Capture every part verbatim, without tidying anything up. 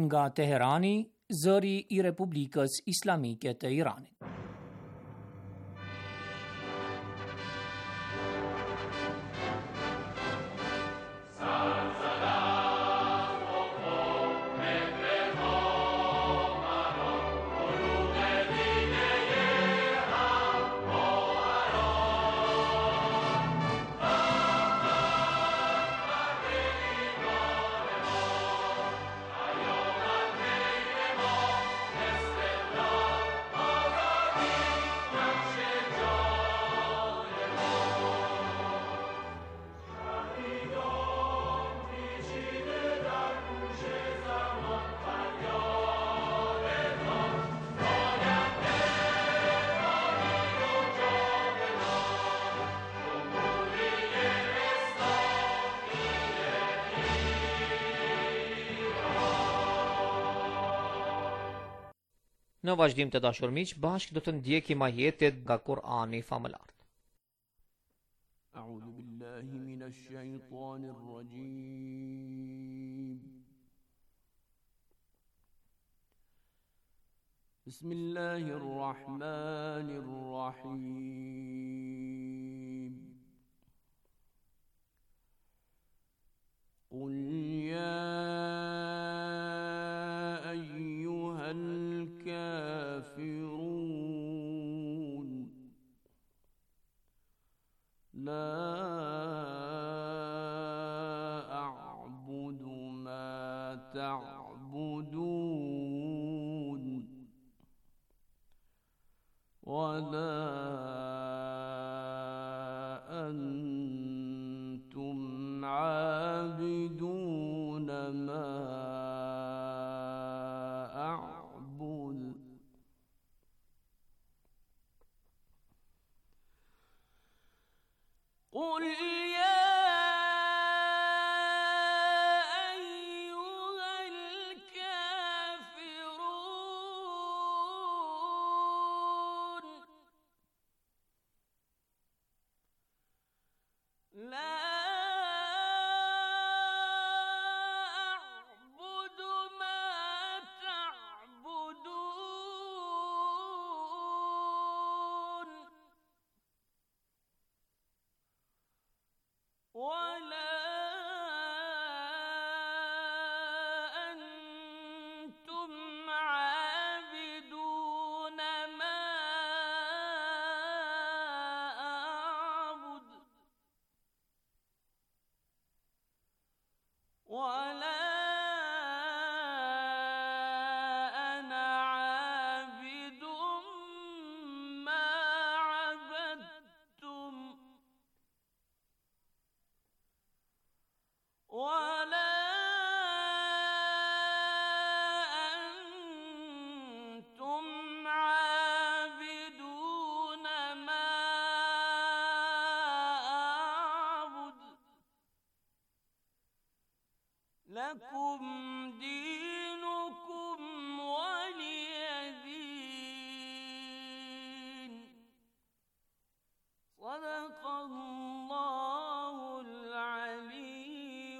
nga Teherani, zëri i Republikës Islamike të Iranit. Në vazhdim të dashur miq, bashkë do të ndjekim ajetet nga Kur'ani famëlar. A'udhu billahi minash shaitanir rajim. Bismillahir rahmanir rahim. Qul ya ayyuhal الكافرون لا أعبد ما تعبدون ولا أنتم عابدون ما قل يا أيها الكافرون لا أعبد ما تعبدون ولا أنتم عابدون ما أعبد ولا أنا عابد ما عبدتم ولا أنتم عابدون ما أعبد لكم دينكم ولي دين صدق الله العلي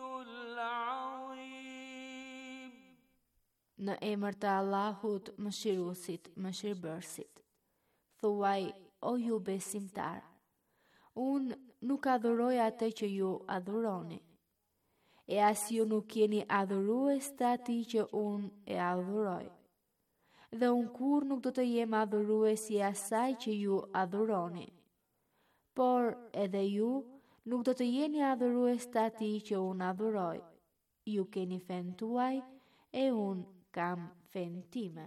العظيم. Në emër të Allahut, Mëshiruesit, Mëshirbërësit. Thuaj, o ju besimtar, unë nuk adhuroj atë që ju adhuroni, e as ju nuk jeni adhurues të atij që unë e adhuroj. Dhe unë kur nuk do të jem adhurues i asaj që ju adhuroni, por edhe ju nuk do të jeni adhurues të atij që unë adhuroj. Ju keni fen tuaj e unë kam fen time.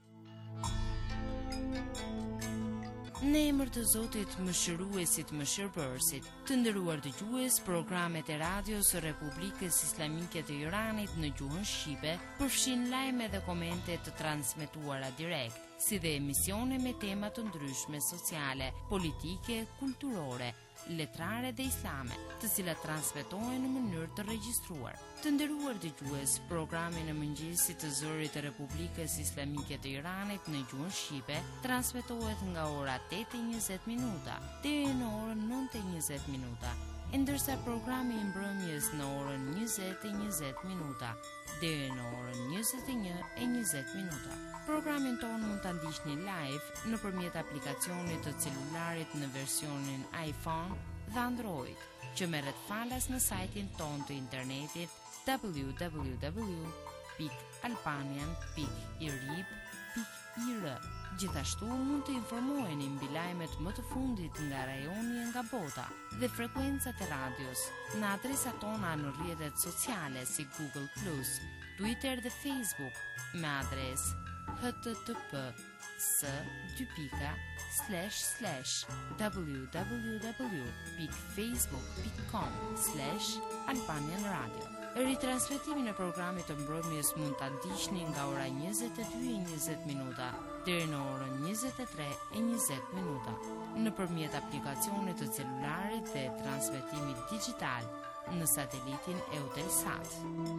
Në emër të Zotit Mëshiruesit, Mëshirbërësit, të nderuar dëgjues, programet e radios së Republikës Islamike të Iranit në gjuhën shqipe përfshin lajme dhe komente të transmetuara direkt, si dhe emisione me tema të ndryshme sociale, politike, kulturore, letrare dhe islame, të cilat transmetohen në mënyrë të regjistruar. Të nderuar dëgjues, programi në mëngjesit të zërit të Republikës Islamike të Iranit në gjuhën shqipe transmetohet nga ora tetë e njëzet minuta deri në orën nëntë e njëzet minuta. ndërsa programi i mbrëmjes në orën njëzet e njëzet minuta deri në orën njëzet e një e njëzet minuta. Programin tonë mund ta ndiqni live nëpërmjet aplikacionit të celularit në versionin iPhone dhe Android, që merret falas në sajtin tonë të internetit w w w pikë albanian pikë i r i b pikë i r. Gjithashtu mund të informoheni mbi lajmet më të fundit nga rajoni e nga bota dhe frekuencat e radios në adresat tona në rrjetet sociale si Google plus, Twitter dhe Facebook me adresë h t t p s dy pika slash slash w w w pikë facebook pikë com slash albanian radio. Ritransmetimin e programit të mbrëmjes mund ta ndiqni nga ora njëzet e dy e njëzet minuta deri në orën njëzet e tre e njëzet minuta nëpërmjet aplikacionit të celularit dhe transmetimit digjital në satelitin Eutelsat.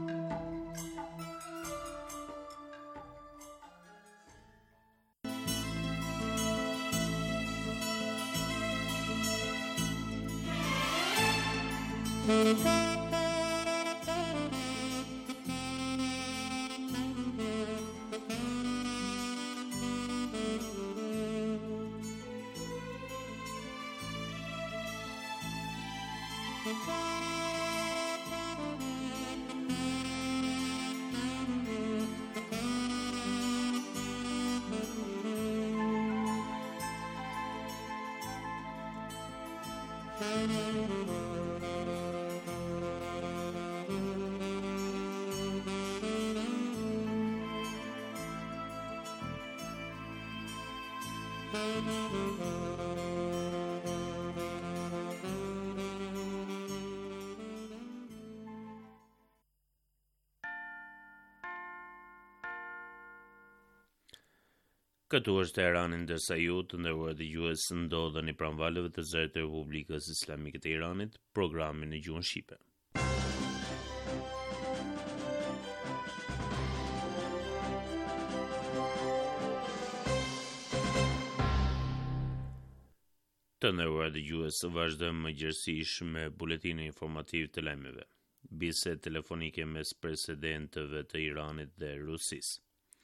Këtu është Teherani, ndërsa ju të nderuar dëgjues ndodheni pranë valëve të zërit të Republikës Islamike të Iranit, programin në gjuhën shqipe. Të nderuar dëgjues, vazhdojmë mëngjesisht me buletinin informativ të lajmeve. Bisedë telefonike mes presidentëve të Iranit dhe Rusisë.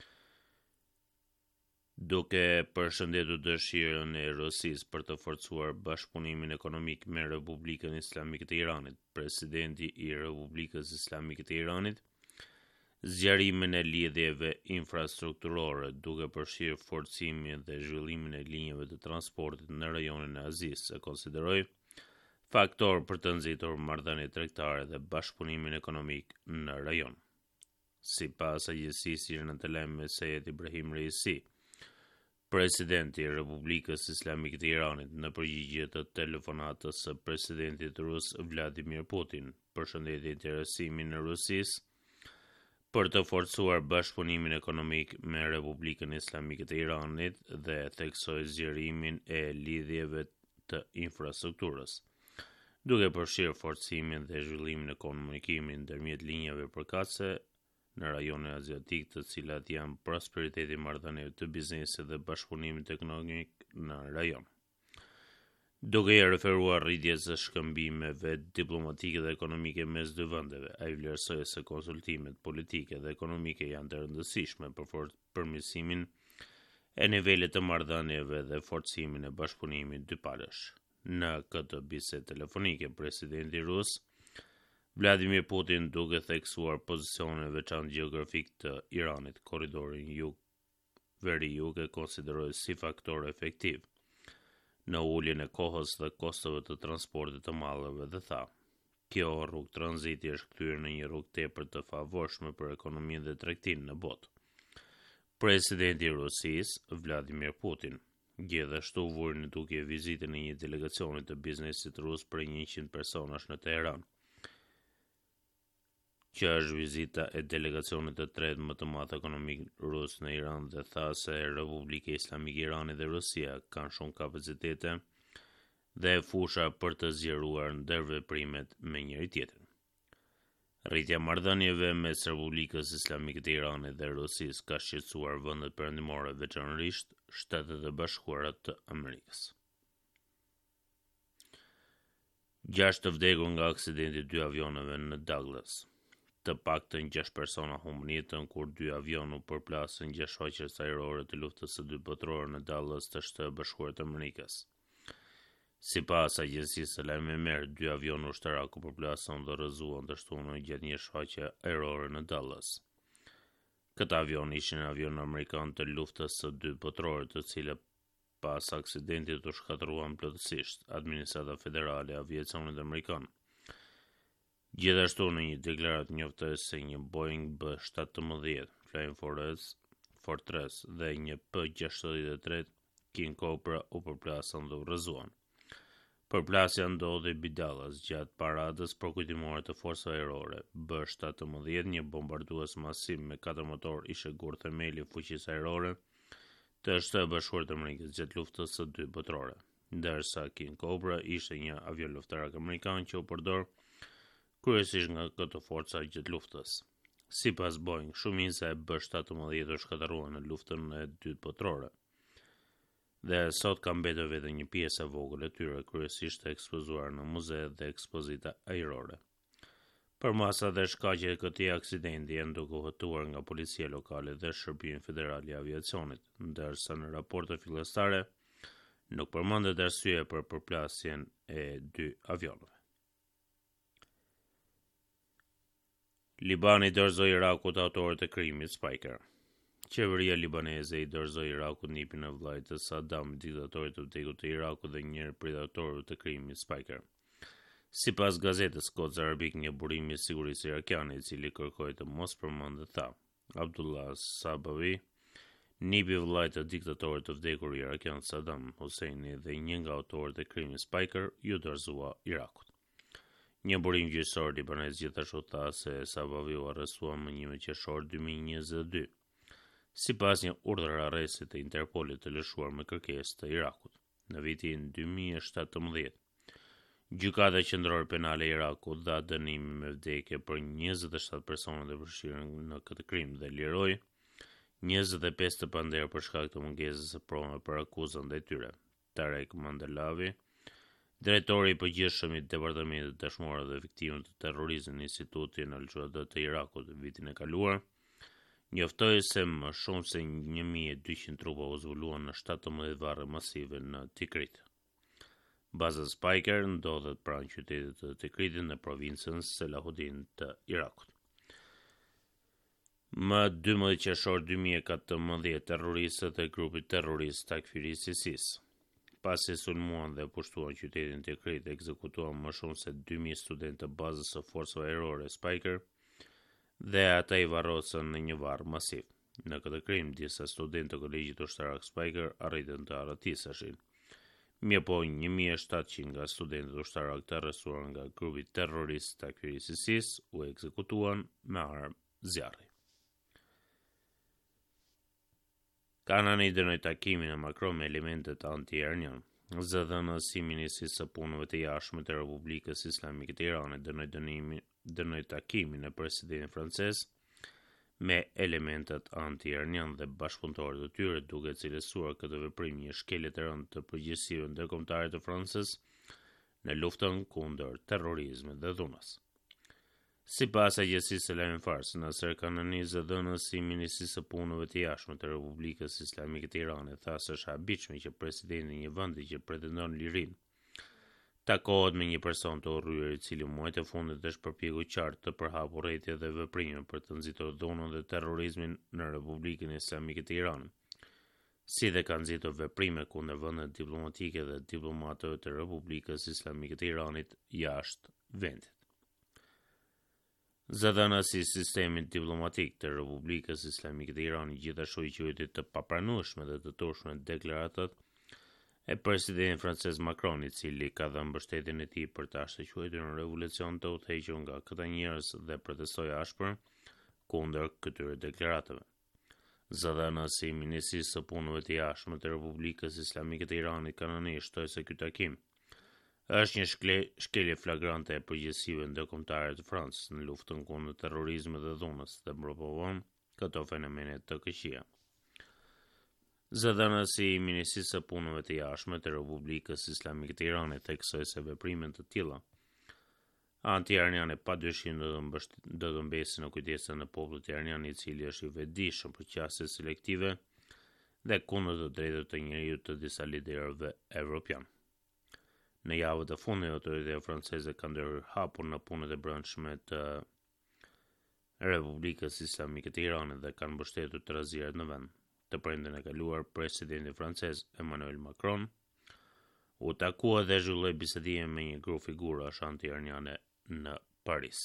Duke përshëndetur dëshirën e Rusisë për të forcuar bashkëpunimin ekonomik me Republikën Islamike të Iranit, presidenti i Republikës Islamike të Iranit zgjerimin e lidhjeve infrastrukturore, duke përfshirë forcimin dhe zhvillimin e linjave të transportit në rajonin e Azisë, e konsideroi faktor për të nxitur marrëdhëniet tregtare dhe bashkëpunimin ekonomik në rajon. Sipas agjencisë në të lajmeve Seyed Ibrahim Reisi, presidenti i Republikës Islamike të Iranit, në përgjigje të telefonatës së presidentit rus Vladimir Putin, përshëndeti interesimin e Rusisë për të forcuar bashkëpunimin ekonomik me Republikën Islamike të Iranit dhe theksoi zgjerimin e lidhjeve të infrastrukturës, duke përfshirë forcimin dhe zhvillimin e komunikimit ndërmjet linjave përkatëse në rajonin aziatik, të cilat janë prosperiteti i marrëdhënieve të biznesit dhe bashkëpunimit ekonomik në rajon. Duke i referuar rritjes së shkëmbimeve diplomatike dhe ekonomike mes dy vendeve, ai vlerësoi se konsultimet politike dhe ekonomike janë të rëndësishme për përmirësimin e nivelit të marrëdhënieve dhe forcimin e bashkëpunimit dypalësh. Në këtë bisedë telefonike, presidenti rus Vladimir Putin, duke theksuar pozicionin e veçantë gjeografik të Iranit, korridorin jug-veri-jug, e konsideroi si faktor efektiv në uljen e kohës dhe kosteve të transportit të mallrave dhe tha: "Kjo rrugë tranziti është kthyer në një rrugë tepër të favorshme për ekonominë dhe tregtinë në botë." Presidenti i Rusisë, Vladimir Putin, gjithashtu vuri në dukje vizitën e një delegacioni të biznesit rus për njëqind personash në Teheran, që është vizita e delegacionit të tretë më të madh ekonomik rus në Iran, dhe tha se Republika Islamike e Iranit dhe Rusia kanë shumë kapacitete dhe fusha për të zgjeruar ndërveprimet me njëri tjetrin. Rritja e marrëdhënieve mes Republikës Islamike të Iranit dhe Rusisë ka shqetësuar vendet perëndimore, veçanërisht Shtetet e Bashkuara të Amerikës. Gjashtë të vdekur nga aksidenti dy avioneve në Douglas. Të paktën gjashtë persona humbën jetën kur dy avion u përplasën gjatë shoqes ajrore të luftës së dytë botërore në Dallas të Shtetit Bashkuar të Amerikës. Sipas agjencisë së lajmeve, dy avion ushtarak u përplasën dhe rrëzuan të shtunë gjatë një shfaqje ajrore në Dallas. Këta avion ishin avion amerikan të luftës së dytë botërore, të cilët pas aksidentit u shkatëruan plotësisht. Administrata Federale e Aviacionit Amerikan gjithashtu në një deklaratë njoftoi se një Boeing B shtatëmbëdhjetë Flying Fortress dhe një P gjashtëdhjetë e tre King Cobra u përplasën dhe u rrëzuan. Përplasja ndodhi mbi Dallas gjatë paradës përkujtimore të forcave ajrore. B shtatëmbëdhjetë, një bombardues masiv me katër motor, ishte gur themeli i fuqisë ajrore të Shtetit Bashkuar të Amerikës gjatë luftës së dytë botërore, ndërsa King Cobra ishte një avion luftarak amerikan që u përdor kryesisht nga këto forca gjatë luftës. Sipas Boeing, shumica e B shtatëmbëdhjetë u shkatërrua në luftën e dytë botërore, dhe sot ka mbetur vetëm një pjesë e vogël e tyre, kryesisht e ekspozuar në muze dhe ekspozita ajrore. Për masa dhe shkaqe e këtij aksidenti janë duke hetuar nga policia lokale dhe Shërbimi Federal i Aviacionit, ndërsa në raporte fillestare nuk përmendet arsye për përplasjen e dy avionëve. Libani dorëzoi Irakut autorët e krimit Spiker. Qeveria libaneze i dorëzoi Irakut nipin e vllajt të Saddam, diktatorit të vdekur të Irakut dhe njëri prej autorëve të krimit Spiker. Sipas gazetës Quds Arabic, një burim i sigurisë irakiane i cili kërkoi të mos përmendet tha, Abdullah Sabawi, nipi vllajt të diktatorit të vdekur irakian Saddam Husseini dhe një nga autorët e krimit Spiker, ju dorëzua Irakut. Një burim gjyqësor libanez gjithashtu tha se Sabawi u arrestuar më një qershor dy mijë e njëzet e dy, sipas një urdhër arresti të Interpolit të lëshuar me kërkesë të Irakut. Në vitin dy mijë e shtatëmbëdhjetë, Gjykata Qendrore Penale e Irakut dha dënim me vdekje për njëzet e shtatë persona të përfshirë në këtë krim dhe liroi njëzet e pesë të panderë për shkak të mungesës së provave për akuzën ndaj tyre. Tarek Mandelavi, drejtori i përgjithshëm i Departamentit të Dëshmorëve dhe Viktimave të Terrorizmit në Institutin Al-Quds të Irakut vitin e kaluar, njoftoi se më shumë se një mijë e dyqind trupa u zbuluan në shtatëmbëdhjetë varre masive në Tikrit. Baza Spiker ndodhet pranë qytetit të Tikritit në provincën Selahuddin të Irakut. Më dymbëdhjetë qershor dy mijë e katërmbëdhjetë, terroristët e grupit terrorist Takfir ISIS, pasi sulmuan dhe pushtuan qytetin Tikrit, ekzekutuan më shumë se dy mijë studentë të bazës së forcave ajrore Spiker dhe ata i varrosën në një varr masiv. Në këtë krim, disa studentë të kolegjit ushtarak Spiker arritën të arratiseshin. Mirë po një mijë e shtatëqind nga studentët ushtarak të arrestuar nga grupi terrorist Takfir ISIS u ekzekutuan me armë zjarri. Kanani dënoi takimin e Macron me elementet anti-iranian. Zëdhënës i Ministrisë së Punëve të Jashtme të Republikës Islamike të Iranit dënoi dënimin dënoi takimin e presidentit francez me elementet anti-iranian dhe bashkëpunëtorët e tyre, duke cilësuar këtë veprim një shkelje të rëndë të përgjegjësive ndërkombëtare të Francës në luftën kundër terrorizmit dhe dhunës. Sipas agjencisë së lajmeve Fars, Nasser Kanani, zëdhënës i Ministrisë së Punëve të Jashtme të Republikës Islamike të Iranit, tha se është e habitshme që presidenti i një vendi që pretendon lirinë takohet me një person të urryer i cili muajt e fundit është përpjekur qartë të përhapur rrjete dhe veprime për të nxitur dhunën dhe terrorizmin në Republikën Islamike të Iranit, si dhe ka nxitur veprime kundër vendet diplomatike dhe diplomatëve të Republikës Islamike të Iranit jashtë vendit. Zëdhënës i sistemit diplomatik të Republikës Islamike të Iranit gjithashtu i quajti të papranueshme dhe të turshme deklaratat e presidentit francez Macron, i cili ka dhënë mbështetjen e tij për ta shkëlqyer një revolucion të udhëhequr nga këta njerëz dhe protestoi ashpër kundër këtyre deklaratave. Zëdhënës i Ministrisë së Punëve të Jashtme të Republikës Islamike të Iranit Kanani shtoi se ky takim është një shkle, shkelje flagrante e përgjegjësive ndërkombëtare të Francës në luftën kundër terrorizmit dhe dhunës dhe mbroprovon këto fenomene të këqija. Zëdhënës i Ministrisë së Punëve të Jashtme të Republikës Islamike të Iranit theksoi se veprime të tilla Anti-iraniane padyshim do të mbësht- do të mbesë në kujdesin e popullit iranian, i cili është i vetëdijshëm për qasje selektive dhe kundër të drejtave të njerëzit të disa liderëve evropian. Në javët e fundit, autoritetet franceze kanë ndërhapur në punët e brendshme të Republikës Islamike të Iranit dhe kanë mbështetur trazirët në vend. Të premten e kaluar, presidenti francez Emmanuel Macron u takua dhe zhvilloi bisedime me një grup figurash anti-iraniane në Paris.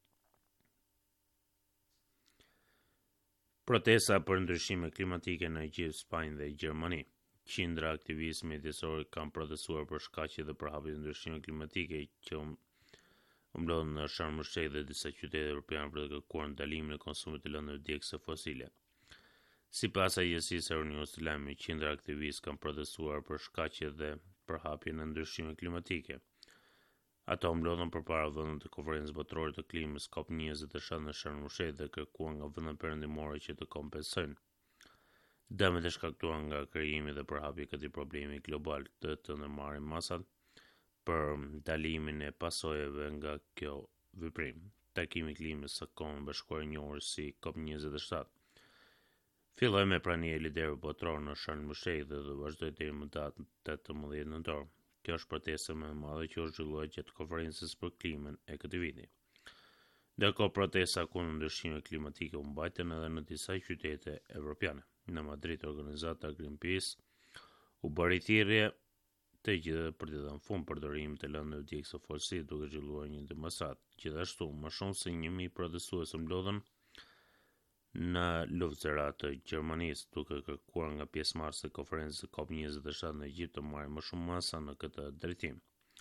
Protesta për ndryshime klimatike në Egjipt, Spanjë dhe Gjermani. Qindra aktivistë mjedisorë kanë protestuar për shkaqe dhe përhapje të ndryshimeve klimatike që umblodhen në Sharm el-Sheikh dhe disa qytete evropiane për të kërkuar ndalimin e konsumit të lëndëve djegëse fosile. Sipas agjencisë së Union Islame, qindra aktivistë kanë protestuar për shkaqe dhe përhapjen e ndryshimeve klimatike. Ato mbledhen përpara vendit të konferencës botërore të klimës COP njëzet e shtatë në Sharm el-Sheikh dhe kërkuan nga vendet perëndimore që të kompensojnë dëmet e shkaktuar nga krijimi dhe përhapja e këtij problemi global të të ndërmarrin masat për ndalimin e pasojave nga kjo veprim. Takimi i klimës së Kombit Bashkuar i njohur si COP njëzet e shtatë filloi me prania e liderëve botëror në Sharm el-Sheikh dhe do vazhdoi deri më datën tetëmbëdhjetë nëntor. Kjo është protesta më e madhe që u zhvillua gjatë konferencës për klimën e këtij viti. Ndërkohë, protesta kundër ndryshimeve klimatike u mbajtën edhe në disa qytete evropiane. Në Madrid, organizata Greenpeace u bëri thirrje të gjithë për të dhënë fund përdorimit të lëndëve djegëse fosile, duke zhvilluar një demonstrat. Gjithashtu, më shumë se një mijë protestues mbledhën në luftërat të Gjermanisë, duke kërkuar nga pjesëmarrësit të konferencës së COP njëzet e shtatë në Egjipt të marrin më shumë masa në këtë drejtim.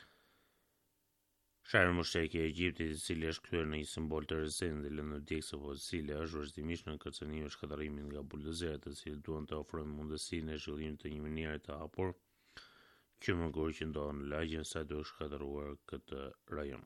Sharm el-Sheikh i Egjiptit, i cili është kryer në një simbol të rrezikshëm dhe lëndëve djegëse fosile, është vazhdimisht në kërcënim e shkatërrimit nga buldozerët, të cilët duan të ofrojnë mundësinë e zhvillimit të një mënyre të hapur që mërkur që ndodhen në lagjen sa duke shkatëruar këtë rajon.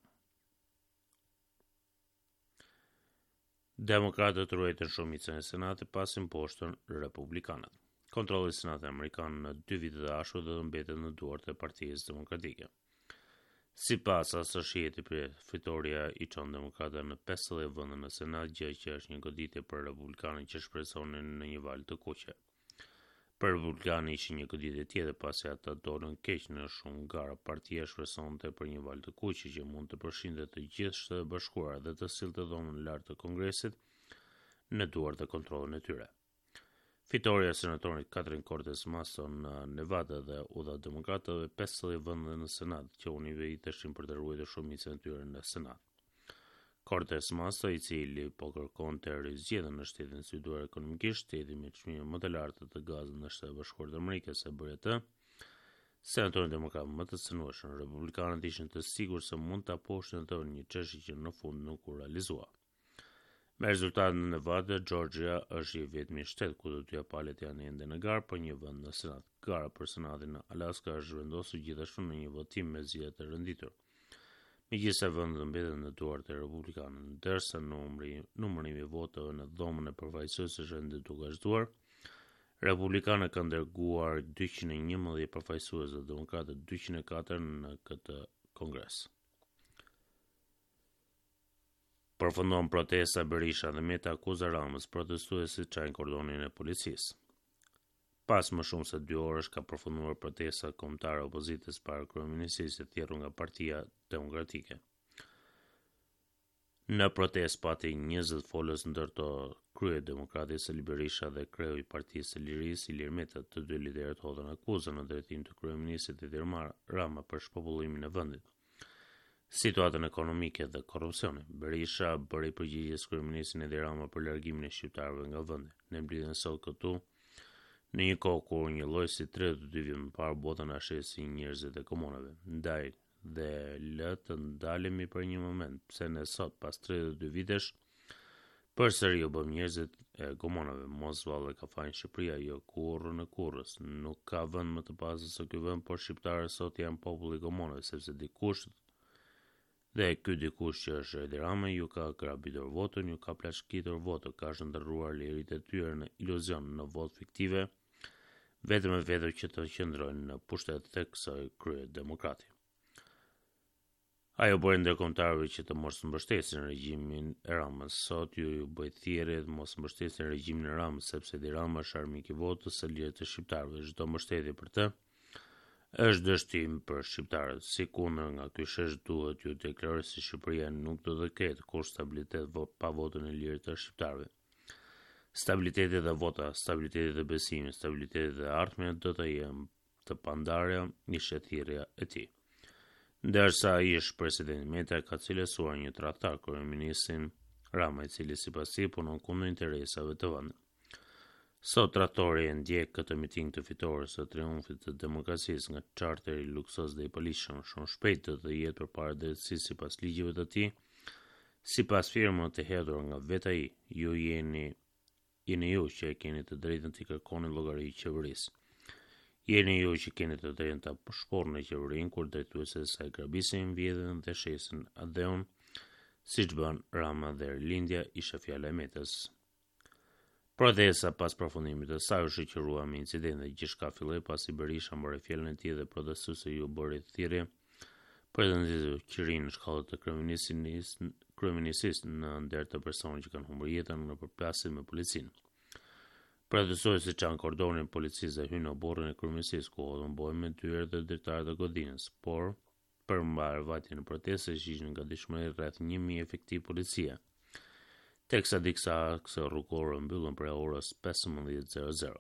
Demokratët ruajtën shumicën e Senatit pasi imposhtën republikanët. Kontrolli i Senatit amerikan në dy vitet e ardhshme do të mbetet në duart e Partisë Demokratike. Sipas Associated Press, fitoria i çon demokratët në pesëdhjetë vende në Senat, gjë që është një goditje për republikanët që shpresonin në një val të kuqe. Për republikanë ishte një goditje tjetër pasi ata dolën keq në shumë gara. Partia shpresonte për një val të kuqe që mund të përfshinte të gjithë Shtetet e Bashkuara dhe të sillte dhomën lart të Kongresit në duart e kontrollit e tyre. Fitoria e senatorit Catherine Cortez Masto në Nevada dhe u dha demokratëve pesëdhjetë vende në Senat, që u niveliteshin për të ruajtur shumicën e tyre në Senat. Cortez Masto, i cili po kërkon të rizgjedhën në shtetin sfiduar ekonomikisht, shteti me çmimet më të larta të gazit në Shtetet e Bashkuara të Amerikës, e bëri atë. Senatorin demokrat më të cënueshëm, republikanët ishin të sigurt se mund ta poshtin atë një çështje që në fund nuk u realizua. Me rezultatet në Nevada, Georgia është i vetmi shtet ku të dyja palët janë ende në garë për një vend në Senat. Gara për Senatin në Alaska është vendosur gjithashtu në një votim me zgjedhje të rënditur. Megjithëse vendet mbeten në duart e republikanëve, ndërsa numri numri i votave në dhomën e përfaqësuesve është ende duke shtuar, republikanët kanë dërguar dyqind e njëmbëdhjetë përfaqësues dhe demokratët dyqind e katër në këtë kongres. Përfundon protesta Berisha dhe Meta akuza Ramës, protestuesit çajnë kordonin e policisë. Pas më shumë se dy orësh ka përfunduar protesta kombëtare opozitës para kryeministrisë e thjerrur nga Partia Demokratike. Në protestë pati njëzet folës ndërto krye demokrati Sali Berisha dhe kreu i Partisë së Lirisë Ilir Meta, të dy liderët hodhën akuzën në drejtim të kryeministrit Edi Rama për shpopullimin e vendit, situatën ekonomike dhe korrupsionin. Berisha bëri përgjigje kryeministrit Edi Rama për largimin e shqiptarëve nga vendi. Ne mbledhen sot këtu në një kohë kur një lloj si tridhjetë e dy vjet më parë botën ashesi njerëzit e komunave. Ndaj dhe le të ndalemi për një moment, pse ne sot pas tridhjetë e dy vitesh përsëri u bëm njerëzit e komunave. Mos valle ka fajin Shqipëria, jo kurrë në kurrës. Nuk ka vend më të pastër se ky vend, por shqiptarët sot janë populli i komunave, sepse dikush dhe ky dikush që është Edi Rama ju ka grabitur votën, ju ka plashkitur votën, ka shndërruar liritë e tyre në iluzion, në votë fiktive, vetëm e vetëm që të qëndrojnë në pushtet tek kësaj krye demokrati. Ajo bërë ndërkombëtarëve që të mos mbështesin regjimin e Ramës. Sot ju ju bëjt thirrje të mos mbështesin regjimin e Ramës, sepse Edi Rama është armik i votës së lirë të shqiptarëve. Çdo mbështetje për të është dështim për shqiptarët. Si kundër nga ky shesh duhet ju deklaroj se Shqipëria nuk do të ketë kur stabilitet pa votën e lirë të shqiptarëve. Stabiliteti dhe vota, stabiliteti dhe besimi, stabiliteti dhe ardhmja do të jenë të pandarja ishte thirrja e tij. Ndërsa ish presidenti Meta ka cilësuar një tradhtar kryeministin Rama, i cili sipas tij punon kundër interesave të vendit. Sot tradhtori e ndjek këtë miting të fitores së triumfit të demokracisë nga charteri luksos dhe i palishëm, shumë shpejt do të jetë përpara drejtësisë sipas ligjeve të tij, sipas firmës të hedhur nga vetë ai. Ju jeni jeni ju që e keni të drejtën të kërkoni llogari i qeverisë. Jeni ju që keni të drejtën ta shporni qeverinë kur drejtuesit e saj grabisin, vjedhin dhe shesin Adheun, siç bën Rama dhe Lindja, ishte fjala e Metës. Protesta pas përfundimit të saj u shoqërua me incidente. Gjithçka filloi pasi Berisha mbori fjalën e tij dhe protestuesët ju bëri thirrje për të nxjerrur qirin në shkallët të kryeministisë në nder të personave që kanë humbur jetën në përplasje me policinë. Protestuesit që ankordonin policisë dhe hynë në borën e kryeministisë, ku u humboi me dyert dhe dritarët e godinës, por për mbarvajtjen e protestës ishin nga dishmëri rreth një mijë efektiv policia. Teksa diksa akse rrugore mbyllën për orës pesëmbëdhjetë e zero zero.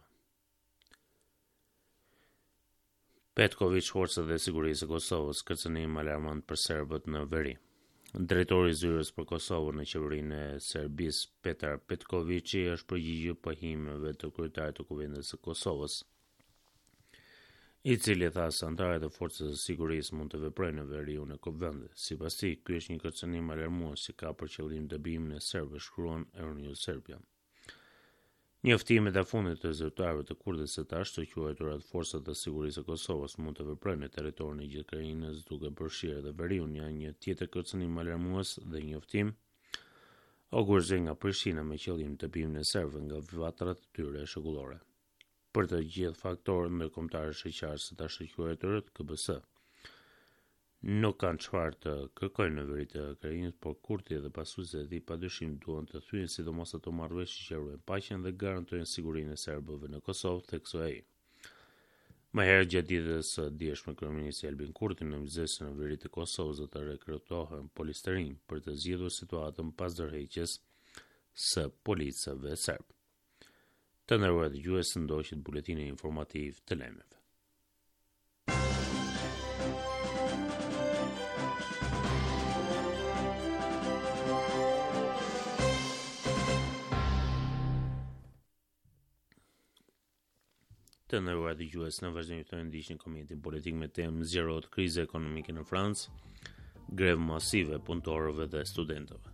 Petković, forcat e sigurisë e Kosovës kërcënim alarmant për serbët në veri. Drejtori i zyrës për Kosovën në qeverinë e Serbisë, Petar Petkovići, është përgjigjur pohimeve të kryetarit të Kuvendit së Kosovës, i cili tha se anëtarët e forcave të sigurisë mund të veprojnë në veriun e Kuvendit. Sipas tij, ky është një kërcënim alarmues që ka për qëllim dëbimin e serbëve, shkruan Euronews Serbia. Njoftimet e fundit të zyrtarëve të Kurdisë së tash të quajtura të forcat të sigurisë së Kosovës mund të veprojnë në territorin e gjithë Krajinës duke përfshirë edhe veriun, janë një tjetër kërcënim alarmues dhe njoftim augurzim nga Prishtina me qëllim dëbimin e serbëve nga vatrat e tyre shekullore. Për të gjithë faktorët ndërkombëtarë shoqëror së tash të quajtura K B S nuk kanë çfarë të kërkojnë në veri të Krajinës, por Kurti dhe pasuesit e tij padyshim duan të thyen sidomos ato marrëveshje që ruajnë paqen dhe garantojnë sigurinë e serbëve në Kosovë, theksoi ai. Më herë gjatë ditës së djeshme, kryeministri Albin Kurti në mëngjesin në veri të Kosovës do të rekrutohen polisterin për të zgjidhur situatën pas ndërheqjes së policëve serb. Të nderuar dëgjues, ndoqët buletini informativ të lajmeve. Të nderuar dëgjues, në vazhdim të ndiqni komentin politik me temë zgjerohet kriza ekonomike në Francë, grevë masive punëtorëve dhe studentëve.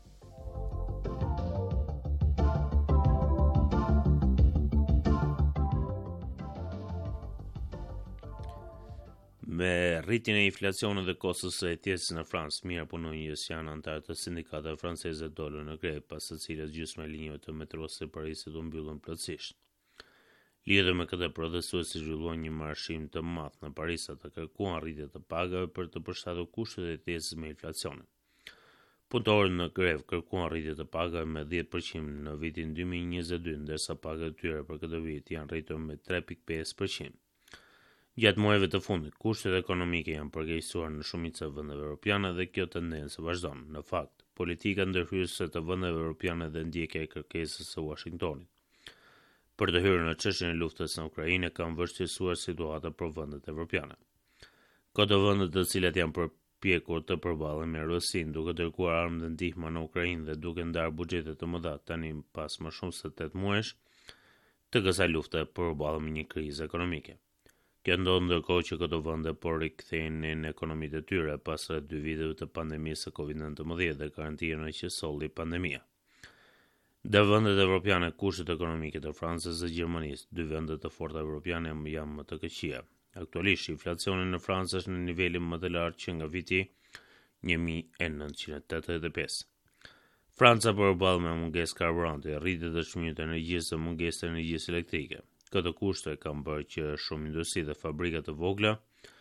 Me rritjen e inflacionit dhe kostës së jetesës në Francë, mirëpunonjës janë anëtarë të sindikatave franceze dolën në grevë, pas së cilës gjysma e linjave të metros së Parisit u mbyllën plotësisht. Lidhur me këtë, protestuesit zhvilluan një marshim të madh në Paris të kërkuan rritje të pagave për të përshtatur kushtet e jetesës me inflacionin. Punëtorët në grevë kërkuan rritje të pagave me dhjetë përqind në vitin dy mijë e njëzet e dy, ndërsa pagat e tyre për këtë vit janë rritur me tre pikë pesë përqind. Gjatë muajve të fundit, kushtet ekonomike janë përkeqësuar në shumicën e vendeve europiane dhe kjo tendencë vazhdon. Në fakt, politika ndërhyese të vendeve europiane dhe ndjekja e kërkesës së Washingtonit për të hyrë në çështjen e luftës në Ukrainë kanë vështirësuar situatën për vendet evropiane. Këto vende të cilat janë përpjekur të përballen me Rusinë duke dërguar armë dhe ndihmë në Ukrainë dhe duke ndarë buxhete të mëdha tani pas më shumë se tetë muajsh të kësaj lufte përballen me një krizë ekonomike. Kjo ndodh ndërkohë që këto vende po rikthehen në ekonomitë e tyre pas rreth dy viteve të pandemisë së kovid nineteen dhe karantinës që solli pandemia. Dhe vendet evropiane, kushtet ekonomike të Francës dhe Gjermanisë, dy vendet të forta evropiane janë më të këqija. Aktualisht, inflacioni në Francë është në nivelin më të lartë që nga viti një mijë e nëntëqind e tetëdhjetë e pesë. Franca përballë me mungesë karburanti, rritje të çmimit të energjisë dhe mungesë të energjisë elektrike. Këto kushte kanë bërë që shumë industri dhe fabrika të vogla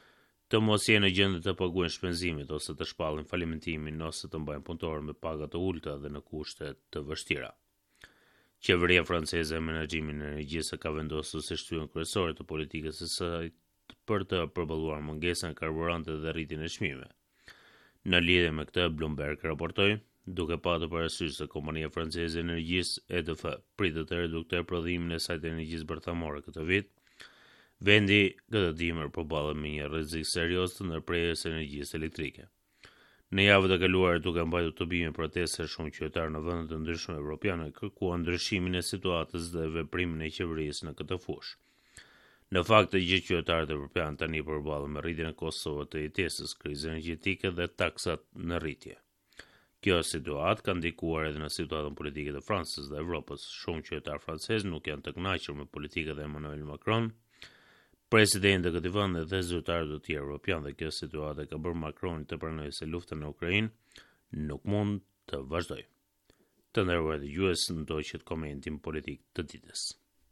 të mos jenë në gjendje të paguajnë shpenzimet ose të shpallin falimentimin ose të mbajnë punëtorë me paga të ulta dhe në kushte të vështira. Qeveria franceze e menaxhimin e energjisë ka vendosur si shtyrën kryesore të politikës së saj për të përballuar mungesën e karburantit dhe rritjen e çmimeve. Në lidhje me këtë, Bloomberg raportoi, duke patur parasysh se kompania franceze e energjisë E D F pritet të reduktojë prodhimin e saj të energjisë bërthamore këtë vit, vendi këtë dimër përballet me një rrezik serioz të ndërprerjes së energjisë elektrike. Në javët e kaluara, duke mbajtur tubime proteste, shumë qytetarë në vende të ndryshme evropiane kërkuan ndryshimin e situatës dhe veprimin e qeverisë në këtë fushë. Në fakt, të gjithë qytetarët evropianë tani përballen me rritjen e kostove të jetesës, krizën energjetike dhe taksat në rritje. Kjo situatë ka ndikuar edhe në situatën politike të Francës dhe Evropës. Shumë qytetarë francezë nuk janë të kënaqur me politikën e Emmanuel Macron, presidenti i këtij vendi dhe zyrtarët të tjerë evropianë, dhe kjo situatë ka bërë Macron të pranojë se lufta në Ukrainë nuk mund të vazhdojë. Të nderuar dëgjues, ndoqët komentin politik të ditës.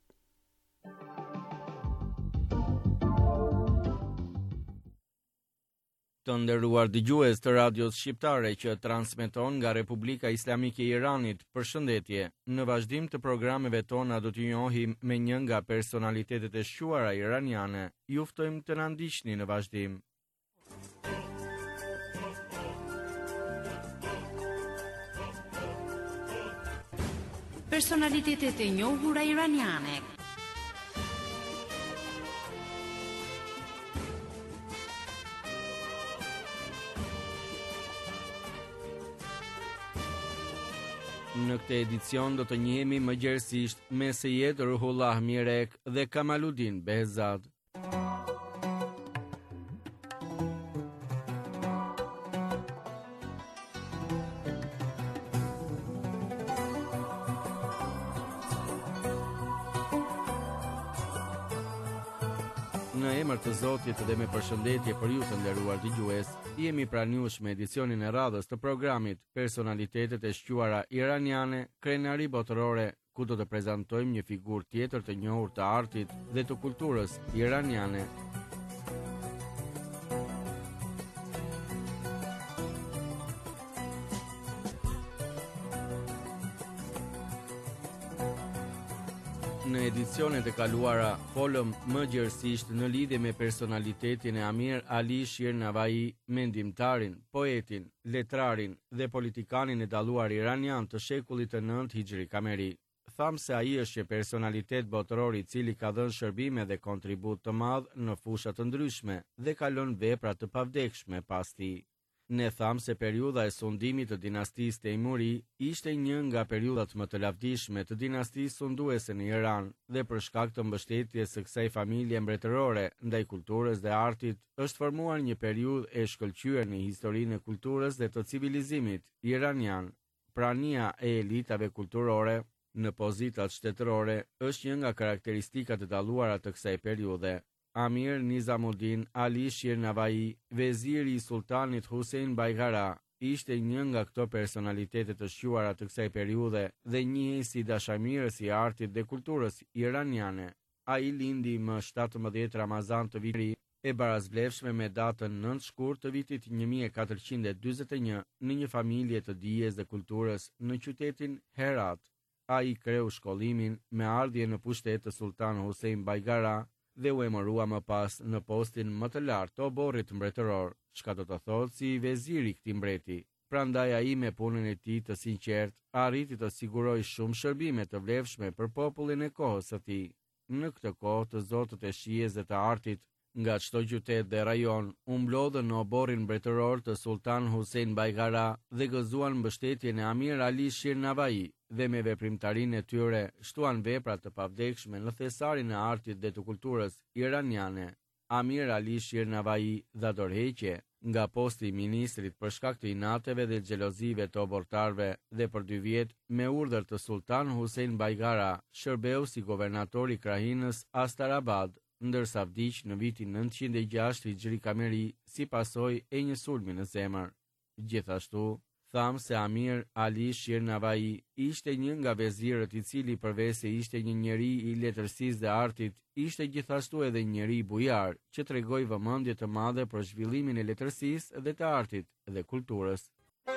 Të nderuar dëgjues të radios shqiptare që transmeton nga Republika Islamike e Iranit, përshëndetje. Në vazhdim të programeve tona do t'ju njohim me një nga personalitetet e shquara iraniane. Ju ftojmë të na ndiqni në vazhdim. Personalitetet e njohura iraniane. Në këtë edicion do të njihemi më gjerësisht me Sejed Ruhullah Mirek dhe Kamaludin Behzad. Në emër të Zotit dhe me përshëndetje për ju të nderuar dëgjues, jemi pranë jush me edicionin e radhës të programit Personalitetet e shquara iraniane, krenari botërore, ku do të prezantojmë një figurë tjetër të njohur të artit dhe të kulturës iraniane. Në edicionet e kaluara folëm më gjerësisht në lidhje me personalitetin e Amir Ali Shirnavai, mendimtarin, poetin, letrarin dhe politikanin e dalluar iranian të shekullit të nëntë hijri kameri. Tham se ai është një personalitet botëror i cili ka dhënë shërbime dhe kontribut të madh në fusha të ndryshme dhe ka lënë vepra të pavdekshme pas tij. Ne tham se periudha e sundimit të dinastisë Teimuri ishte një nga periudhat më të lavdishme të dinastisë sunduese në Iran dhe për shkak të mbështetjes së kësaj familje mbretërore ndaj kulturës dhe artit është formuar një periudhë e shkëlqyer në historinë e kulturës dhe të civilizimit iranian. Prania e elitave kulturore në pozitat shtetërore është një nga karakteristikat e dalluara të kësaj periudhe. Amir Nizamuddin Ali Shirnavai, veziri i sultanit Hussein Baigara, ishte një nga këto personalitetet të shquara të kësaj periudhe dhe njihej si dashamirës i artit dhe kulturës iraniane. Ai lindi më shtatëmbëdhjetë Ramazan të vitit e barazvlefshme me datën nëntë shkurt të vitit një mijë e katërqind e dyzet e një në një familje të dijes dhe kulturës në qytetin Herat. Ai kreu shkollimin me ardhje në pushtet të sultan Hussein Baigara dhe u emërua më pas në postin më të lartë të oborrit mbretëror, çka do të thotë si veziri i këtij mbreti. Prandaj ai me punën e tij të sinqert arriti të sigurojë shumë shërbime të vlefshme për popullin e kohës së tij. Në këtë kohë të zotët e shijes dhe të artit nga çdo qytet dhe rajon u mblodhën në oborrin mbretëror të sultan Hussein Baigara dhe gëzuan mbështetjen e Amir Ali Shirnavai dhe me veprimtarinë e tyre shtuan vepra të pavdekshme në thesarin e artit dhe të kulturës iraniane. Amir Ali Shirnavai dha dorëheqje nga posti i ministrit për shkak të inateve dhe xhelozive të obortarve dhe për dy vjet me urdhër të sultan Hussein Baigara shërbeu si governator i krahinës Astarabad, ndërsa vdiq në vitin nëntëqind e gjashtë hijri kameri si pasojë e një sulmi në zemër. Gjithashtu, Tham se Amir Ali Shirnavai ishte një nga vezirët i cili përveç se ishte një njeri i letërsisë dhe artit, ishte gjithashtu edhe një njeri bujar që tregoi vëmendje të madhe për zhvillimin e letërsisë dhe të artit dhe kulturës.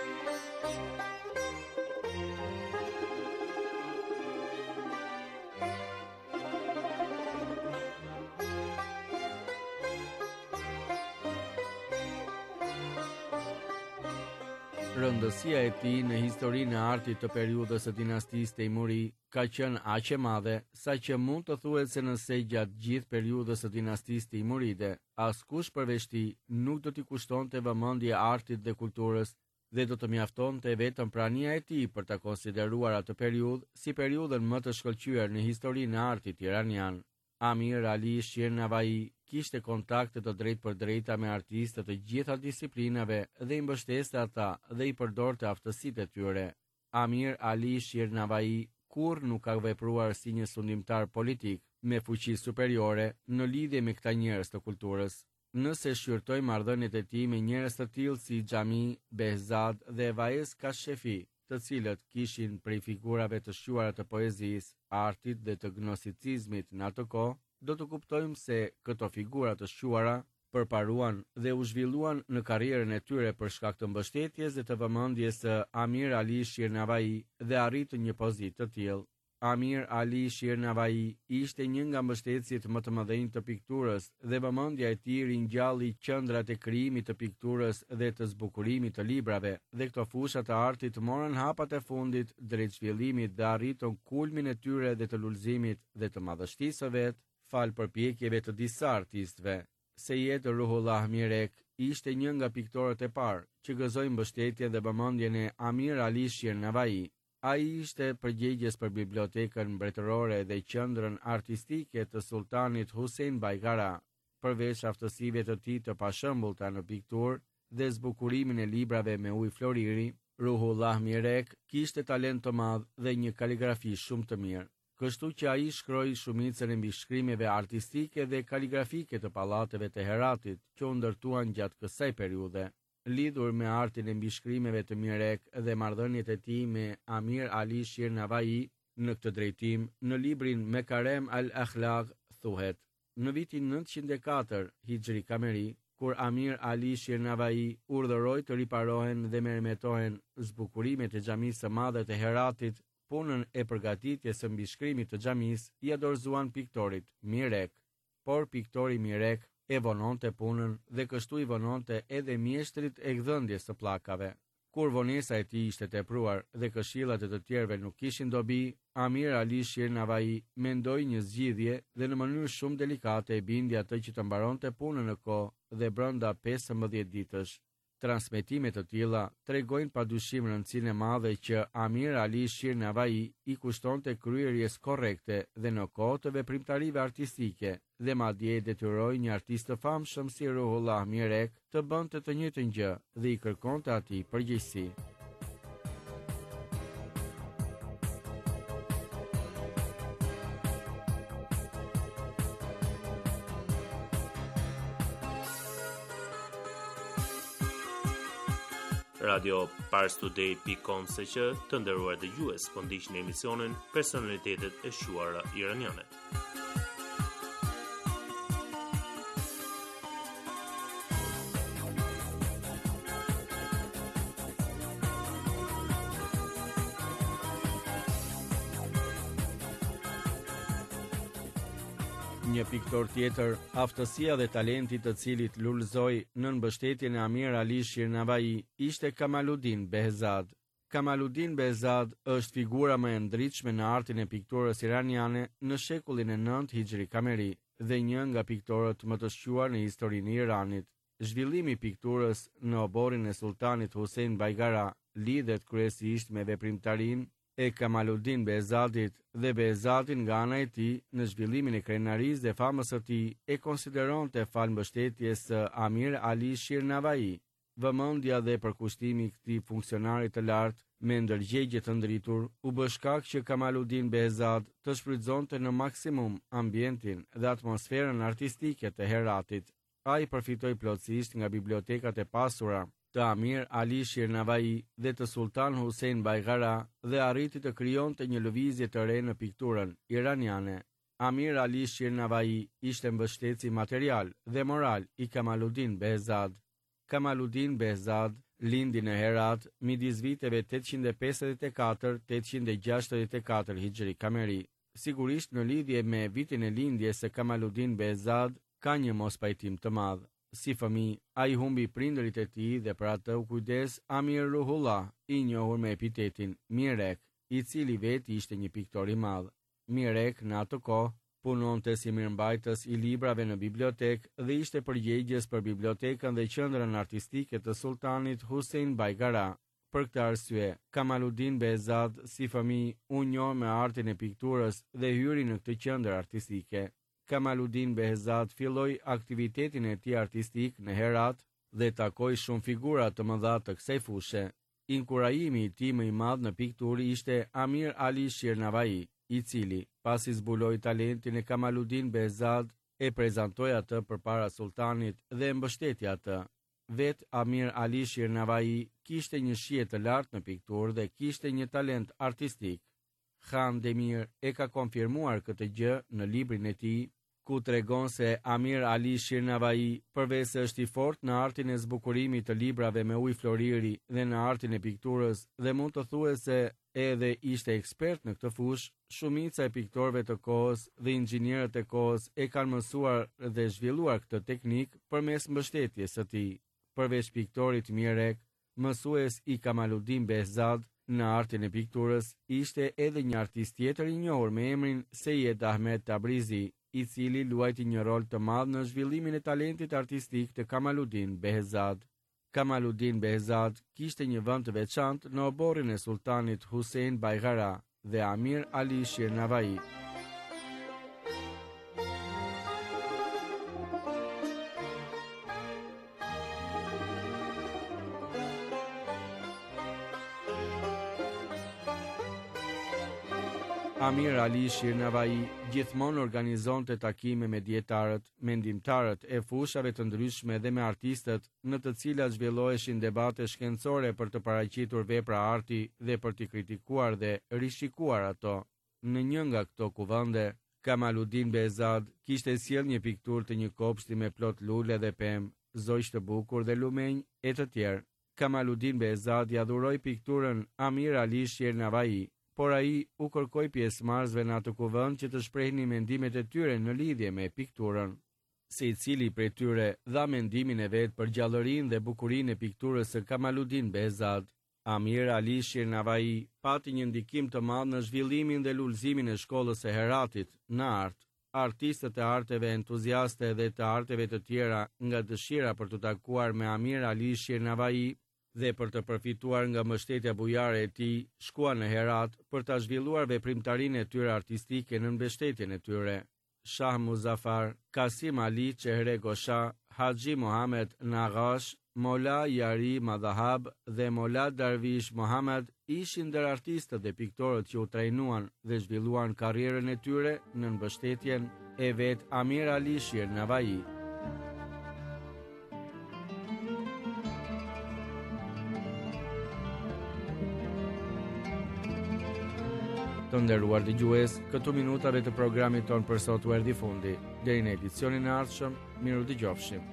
Rëndësia e tij në historinë e artit të periudhës së dinastisë Teimuri ka qenë aq e madhe sa që mund të thuhet se nëse gjatë gjithë periudhës së dinastisë Teimuride askush përveç tij nuk do t'i kushtonte vëmendje artit dhe kulturës dhe do të mjaftonte vetëm prania e tij për ta konsideruar atë periudhë si periudhën më të shkëlqyer në historinë e artit iranian. Amir Ali Shirnavai kishte kontakte të drejtë për drejta me artistët të gjitha disiplinave dhe i mbështeste ata dhe i përdorte aftësitë e tyre. Amir Ali Shirnavai kurrë nuk ka vepruar si një sundimtar politik me fuqi superiore në lidhje me këta njerëz të kulturës. Nëse shqyrtojmë marrëdhëniet e tij me njerëz të tillë si Xhami, Behzad dhe Vaez Kashefi, të cilët kishin prej figurave të shquara të poezisë, artit dhe të gnosticizmit në atë kohë, do të kuptojmë se këto figura të shquara përparuan dhe u zhvilluan në karrierën e tyre për shkak të mbështetjes dhe të vëmendjes së Amir Ali Shirnavai dhe arritën një pozitë të tillë. Amir Ali Shirnavai ishte një nga mbështetësit më të mëdhenj të pikturës dhe vëmendja e tij ringjalli qendrat e krijimit të pikturës dhe të zbukurimit të librave, dhe këto fusha të artit morën hapat e fundit drejt zhvillimit dhe arritën kulmin e tyre dhe të lulëzimit dhe të madhështisë së vet, fal përpjekjeve të disa artistëve. Seyed Ruhollah Mirek ishte një nga piktorët e parë që gëzoi mbështetjen dhe vëmendjen e Amir Ali Shirnavai. Ai ishte përgjegjës për bibliotekën mbretërore dhe qendrën artistike të sultanit Hussein Baigara, përveç aftësive të tij të pashëmbullta në pikturë dhe zbukurimin e librave me ujë floriri. Ruhollah Mirek kishte talent të madh dhe një kaligrafi shumë të mirë, kështu që ai shkroi shumicën e mbishkrimeve artistike dhe kaligrafike të pallateve të Heratit që u ndërtuan gjatë kësaj periudhe. Lidhur me artin e mbishkrimeve të Mirek dhe marrëdhëniet e tij me Amir Ali Shirnavai në këtë drejtim, në librin Mekarem al-Akhlaq thuhet: në vitin nëntëqind e katër Hijri Kameri, kur Amir Ali Shirnavai urdhëroi të riparohen dhe mermetohen zbukurimet e xhamisë së madhe të Heratit, punën e përgatitjes së mbishkrimit të xhamisë ia dorëzuan piktorit Mirek, por piktori Mirek e vononte punën dhe kështu i vononte edhe mjeshtrit e gdhëndjes së pllakave. Kur vonesa e tij ishte tepruar dhe këshillat e të tjerëve nuk kishin dobi, Amir Ali Shirnavai mendoi një zgjidhje dhe në mënyrë shumë delikate e bindi atë që të mbaronte punën në kohë dhe brenda pesëmbëdhjetë ditësh. Transmetimet të tilla tregojnë padyshim rëndësinë e madhe që Amir Ali Shirnavai i kushtonte kryerjes korrekte dhe në kohë të veprimtarive artistike dhe madje detyroi një artist të famshëm si Ruhollah Mirek të bënte të njëjtën gjë dhe i kërkonte atij përgjegjësi. Radio parstoday dot com se që të nderuar dëgjues, po ndiqni emisionin Personalitetet e Shquara Iraniane. Një piktor tjetër, aftësia dhe talenti të cilit lulëzoi në mbështetjen e Amir Ali Shirnavai ishte Kamaluddin Behzad. Kamaluddin Behzad është figura më e ndritshme në artin e pikturës iraniane në shekullin e nëntë Hijri Kameri dhe një nga piktorët më të shquar në historinë e Iranit. Zhvillimi i pikturës në oborin e sultanit Hussein Baigara lidhet kryesisht me veprimtarinë e Kamaluddin Behzadit dhe Behzadin nga ana e tij në zhvillimin e krenarisë dhe famës së tij e konsideronte fal mbështetjes së Amir Ali Shirnavai. Vëmendja dhe përkushtimi i këtij funksionari të lartë me ndërgjegje të ndritur u bë shkak që Kamaluddin Behzad të shfrytëzonte në maksimum ambientin dhe atmosferën artistike të Heratit. Ai përfitoi plotësisht nga bibliotekat e pasura të Amir Ali Shirnavai dhe të Sultan Hussein Baigara dhe arriti të krijonte një lëvizje të re në pikturën iraniane. Amir Ali Shirnavai ishte mbështetësi material dhe moral i Kamaluddin Behzad. Kamaluddin Behzad lindi në Herat midis viteve tetëqind e pesëdhjetë e katër deri tetëqind e gjashtëdhjetë e katër Hijri Kameri. Sigurisht në lidhje me vitin e lindjes së Kamaluddin Behzad ka një mospajtim të madh. Si fëmijë, ai humbi prindërit e tij dhe për atë u kujdes Amir Ruhullah, i njohur me epitetin Mirek, i cili vetë ishte një piktor i madh. Mirek në atë kohë punonte si mirëmbajtës i librave në bibliotekë dhe ishte përgjegjës për bibliotekën dhe qendrën artistike të sultanit Hussein Baigara. Për këtë arsye, Kamaluddin Behzad si fëmijë u njoh me artin e pikturës dhe hyri në këtë qendër artistike. Kamaluddin Behzad filloi aktivitetin e tij artistik në Herat dhe takoi shumë figura të mëdha të kësaj fushë. Inkurajimi i tij më i madh në pikturë ishte Amir Ali Shirnavai, i cili, pasi zbuloi talentin e Kamaluddin Behzad, e prezantoi atë përpara sultanit dhe e mbështeti atë. Vet Amir Ali Shirnavai kishte një shije të lartë në pikturë dhe kishte një talent artistik. Khan Demir e ka konfirmuar këtë gjë në librin e tij, ku tregon se Amir Ali Shirnavai, përveç se është i fortë në artin e zbukurimit të librave me ujë floriri dhe në artin e pikturës, dhe mund të thuhet se edhe ishte ekspert në këtë fushë, shumica e piktorëve të kohës dhe inxhinierët e kohës e kanë mësuar dhe zhvilluar këtë teknikë përmes mbështetjes së tij. Përveç piktorit Mirek, mësues i Kamaluddin Behzad në artin e pikturës, ishte edhe një artist tjetër i njohur me emrin Seyed Ahmed Tabrizi, i cili luajti një rol të madh në zhvillimin e talentit artistik të Kamaluddin Behzad. Kamaluddin Behzad kishte një vend të veçantë në oborrin e sultanit Hussein Baigara dhe Amir Ali Shirnavai. Amir Ali Shirnavai gjithmonë organizonte takime me dietarët, mendimtarët e fushave të ndryshme dhe me artistët, në të cilat zhvilloheshin debate shkencore për të paraqitur vepra arti dhe për t'i kritikuar dhe rishikuar ato. Në një nga këto kuvende, Kamaluddin Behzad kishte sjell një pikturë të një kopshti me plot lule dhe pemë, zogj të bukur dhe lumenj e të tjerë. Kamaluddin Behzad ia dhuroi pikturën Amir Ali Shirnavai, por ai u kërkoi pjesëmarrësve në atë kuvend që të shprehnin mendimet e tyre në lidhje me pikturën. Secili prej tyre dha mendimin e vet për gjallërinë dhe bukurinë e pikturës së Kamaluddin Behzad. Amir Ali Shirnavai pati një ndikim të madh në zhvillimin dhe lullëzimin e shkollës së Heratit në art. Artistët e arteve entuziaste dhe të arteve të tjera, nga dëshira për të takuar me Amir Ali Shirnavai dhe për të përfituar nga mbështetja bujare e tij, shkuan në Herat për ta zhvilluar veprimtarinë e tyre artistike në mbështetjen e tyre. Shah Muzaffar, Kasim Ali Chehre Gosha, Haxhi Mohamed Nagash, Mola Yari Madhahab dhe Mola Darvish Mohamed ishin ndër artistët dhe piktorët që u trajnuan dhe zhvilluan karrierën e tyre në mbështetjen e vet Amir Ali Shirnavai. Të nderuar dëgjues, këtu minutave të programit ton për sot u erdhi fundi. Deri në edicionin e ardhshëm, miru dëgjofshim.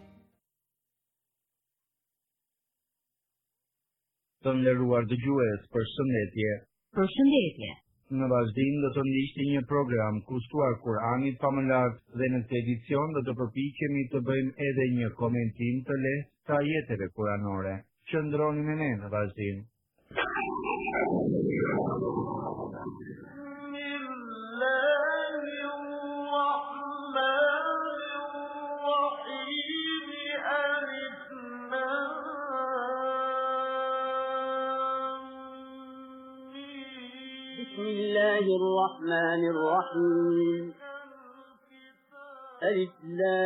Të nderuar dëgjues, përshëndetje. Përshëndetje. Në vazhdim do të ndiqni një program kushtuar Kuranit pa më lart dhe në këtë edicion do të përpiqemi të bëjmë edhe një komentim të lehtë të ajeteve kuranore. Qëndroni me ne në vazhdim. بسم الله الرحمن الرحيم ألف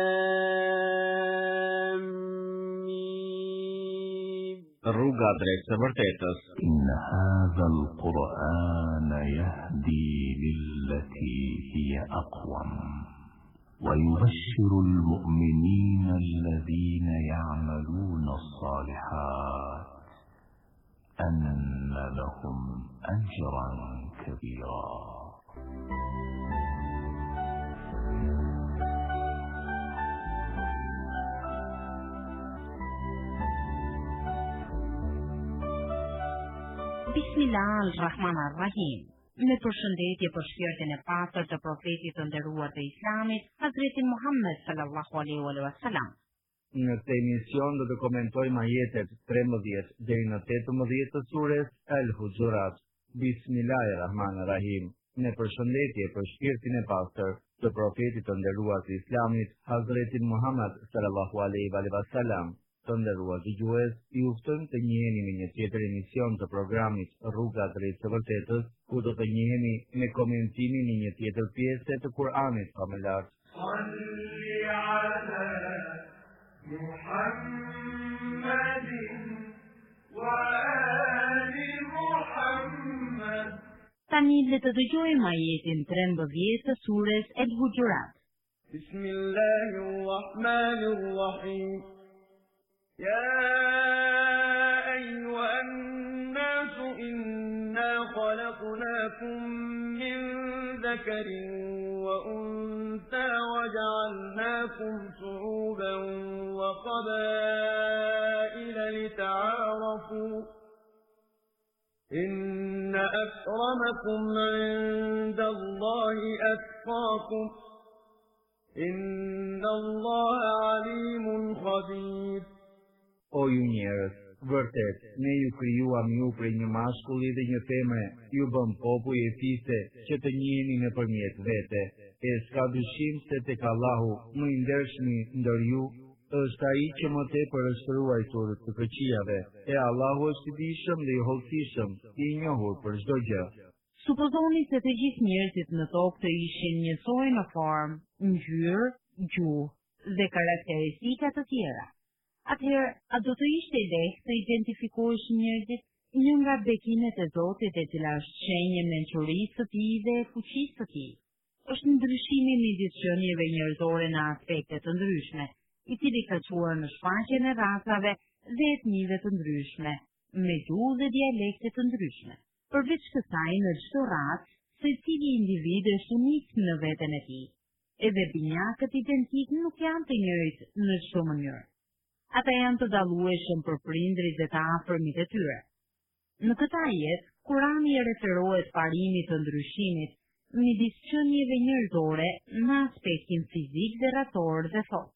لام ميم Rruga drejt së vërtetës. إن هذا القرآن يهدي للتي هي أقوم ويبشر المؤمنين الذين يعملون الصالحات أن لهم أجرا كبيرا. Bismillahirrahmanirrahim. Me përshëndetje për shpirtin e pastër të profetit të nderuar të Islamit, Hazretin Muhammed sallallahu alaihi wasallam. Në këtë emision do të komentojmë ajetet trembëdhjetë deri në tetëmbëdhjetë të sures Al-Hujurat. Bismillahirrahmanirrahim. Me përshëndetje për shpirtin e pastër të profetit të nderuar të Islamit, Hazretin Muhammed sallallahu alaihi wasallam. Të nderuar dëgjues, ju ftoj të njiheni në një tjetër emision të programit Rruga drejt së vërtetës, ku do të njihemi me komentimin në një tjetër pjesë të Kur'anit famëlar. Salli ala Muhammedin wa ali Muhammed. Tani le të dëgjojmë ajetin trembëdhjetë të sures El-Hujurat. Bismillahirrahmanirrahim. يا أيها الناس إنا خلقناكم من ذكر وأنثى وجعلناكم شعوبا وقبائل لتعارفوا إن أكرمكم عند الله أتقاكم إن الله عليم خبير. O ju njerëz, vërtet, ne ju krijuam ju prej një mashkulli dhe një femre, ju bëm popull e fise që të njiheni nëpërmjet vete, e s'ka dyshim se tek Allahu më i ndershmi ndër ju është ai që më tepër është ruajtur të këqijave, e Allahu është i dijshëm dhe i hollësishëm, i njohur për çdo gjë. Supozoni se të gjithë njerëzit në tokë të ishin njësoj në formë, ngjyrë, gjuhë dhe karakteristika të tjera. Atëherë, a do të ishte lehtë të identifikosh njerëzit një nga bekimet e Zotit e cila është shenjë mençurisë së tij dhe fuqisë së tij? Është ndryshimi midis qenieve njerëzore në aspekte të ndryshme, i cili ka çuar në shfaqjen e rasave dhe etnive të ndryshme, me gjuhë dhe dialekte të ndryshme. Përveç kësaj, në çdo racë, secili individ është unik në veten e tij. Edhe binjakët identik nuk janë të njëjtë në çdo mënyrë. Ata janë të dallueshëm për prindrit dhe të afërmit e tyre. Në këtë ajet, Kurani referohet parimit të ndryshimit midis qenieve njerëzore në aspektin fizik dhe rasor dhe thotë: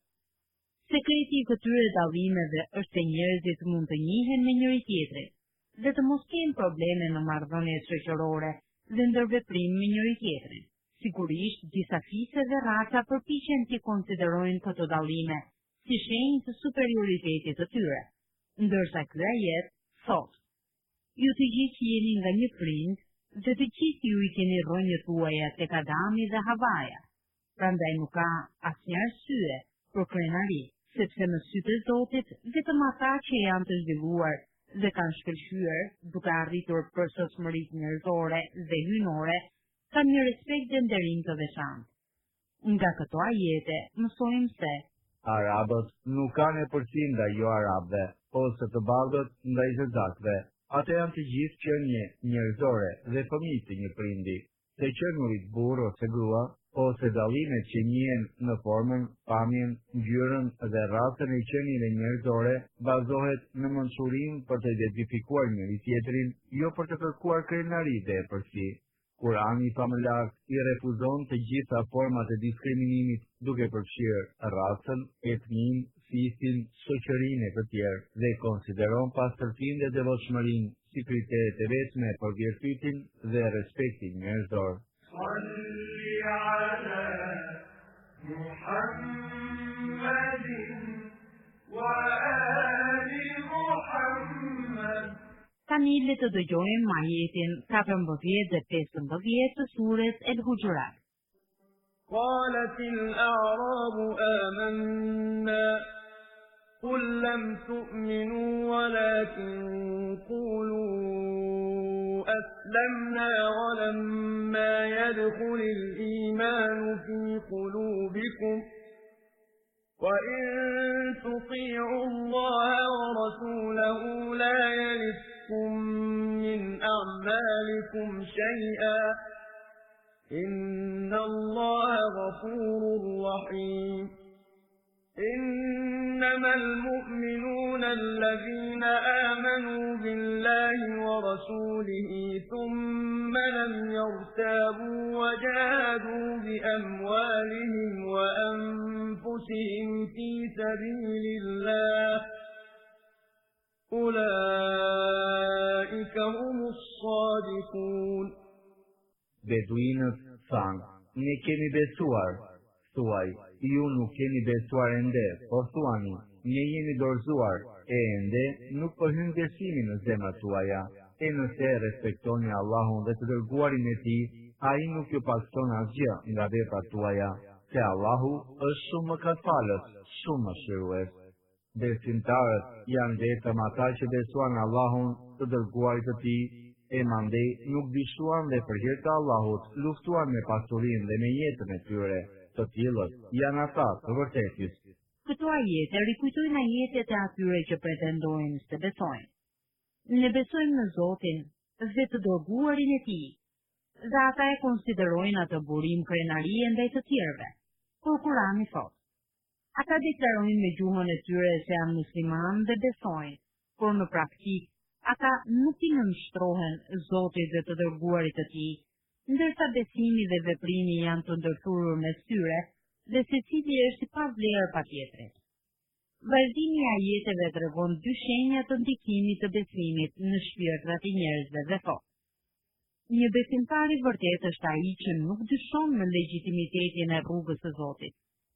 Sekreti i këtyre dallimeve është se njerëzit mund të njihen me njëri tjetrin dhe të mos kenë probleme në marrëdhëniet shoqërore dhe ndërveprim me njëri tjetrin. Sigurisht, disa fise dhe raca përpiqen të konsiderojnë këto dallime si shenjë të superioritetit të tyre, ndërsa ky ajet thotë: Ju të gjithë jeni nga një prind dhe të gjithë ju i keni rrënjët tuaja tek Adami dhe Havaja. Prandaj nuk ka asnjë arsye për krenari, sepse në sytë e Zotit vetëm ata që janë të zhvilluar dhe kanë shkëlqyer duke arritur përsosmëritë njerëzore dhe hyjnore, kanë një respekt dhe nderim të veçantë. Nga këto ajete mësojmë se Arabët nuk kanë e përsi nga jo arabëve, ose të bardhët nga i zëzakve. Ata janë të gjithë qenie njerëzore dhe fëmijë të një prindi, se qenurit burr ose grua, ose dallimet që njihen në formën, pamjen, ngjyrën dhe racën e qenieve njerëzore bazohet në mençurinë për të identifikuar njëri tjetrin, jo për të kërkuar krenari dhe epërsi. Kurani famëlar i refuzon të gjitha format e diskriminimit duke përfshirë racën, etninë, fisin, shoqërinë e të tjerë dhe konsideron pastërtinë dhe devotshmërinë si kriteret e vetme për virtytin dhe respektin njerëzor. Salli ala Muhammedin wa ali Muhammed. Tani le të dëgjojmë ajetin katërmbëdhjetë dhe pesëmbëdhjetë të sures El-Hujurat. قالت الأعراب آمنا قل لم تؤمنوا ولكن قولوا أسلمنا ولما يدخل الإيمان في قلوبكم وإن تطيعوا الله ورسوله لا يلدكم من أعمالكم شيئا إن الله غفور رحيم إنما المؤمنون الذين آمنوا بالله ورسوله ثم لم يرتابوا وجاهدوا بأموالهم وأنفسهم في سبيل الله أولئك هم الصادقون. Beduinët thanë, ne kemi besuar. Thuaj, ju nuk keni besuar ende, po thuani, ne jemi dorëzuar, e ende nuk po hyn besimi në zemrat tuaja. E nëse respektoni Allahun dhe të dërguarin e tij, ai nuk ju pason asgjë nga veprat tuaja, se Allahu është shumë mëkatfalës, shumë mëshirues. Besimtarët janë vetëm ata që besuan Allahun, të dërguarit të tij, e mandej nuk bishuan dhe për hir të Allahut luftuan me pasurinë dhe me jetën e tyre. Të tillët janë ata të vërtetis. Këto ajete rikujtojnë ajetet e atyre që pretendojnë se besojnë. Ne besojmë në Zotin dhe të dërguarin e tij, dhe ata e konsiderojnë atë burim krenarie ndaj të tjerëve. Por Kurani thotë, ata deklarojnë me gjuhën e tyre se janë muslimanë dhe besojnë, por në praktik ata nuk i nënshtrohen Zotit dhe të dërguarit të tij, ndërsa besimi dhe veprimi janë të ndërthurur me syre dhe secili është i pavlerë patjetrit. Vazhdimi i ajeteve tregon dy shenja të ndikimit të besimit në shpirtrat e njerëzve dhe thotë: një besimtar i vërtet është ai që nuk dyshon në legjitimitetin e rrugës së Zotit.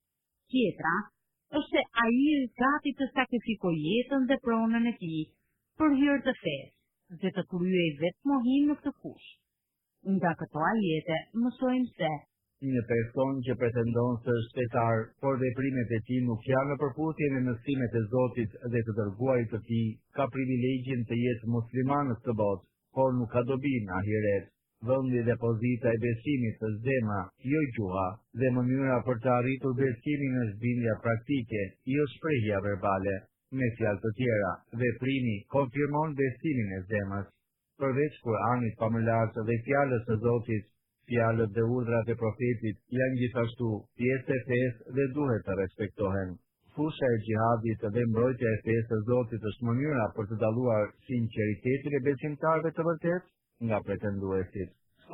Tjetra është se ai është gati të sakrifikojë jetën dhe pronën e tij për hir të fesë dhe të kryej vetë mohim në këtë fushë. Nga këto ajete mësojmë se një person që pretendon se është fetar, por veprimet e tij nuk janë në përputhje me mësimet e Zotit dhe të dërguarit të tij, ka privilegjin të jetë musliman në këtë botë, por nuk ka dobi në ahiret. Vendi dhe pozita e besimit është zemra, jo gjuha, dhe mënyra për të arritur besimin është bindja praktike, jo shprehja verbale. Me fjalë të tjera, veprimi konfirmon besimin e zemrës. Përveç Kur'anit pamëlartë dhe fjalës së Zotit, fjalët dhe urdhrat e profetit janë gjithashtu pjesë e fesë dhe duhet të respektohen. Fusha e xhihadit dhe mbrojtja e fesë së Zotit është mënyra për të dalluar sinqeritetin e besimtarëve të vërtetë nga pretenduesit.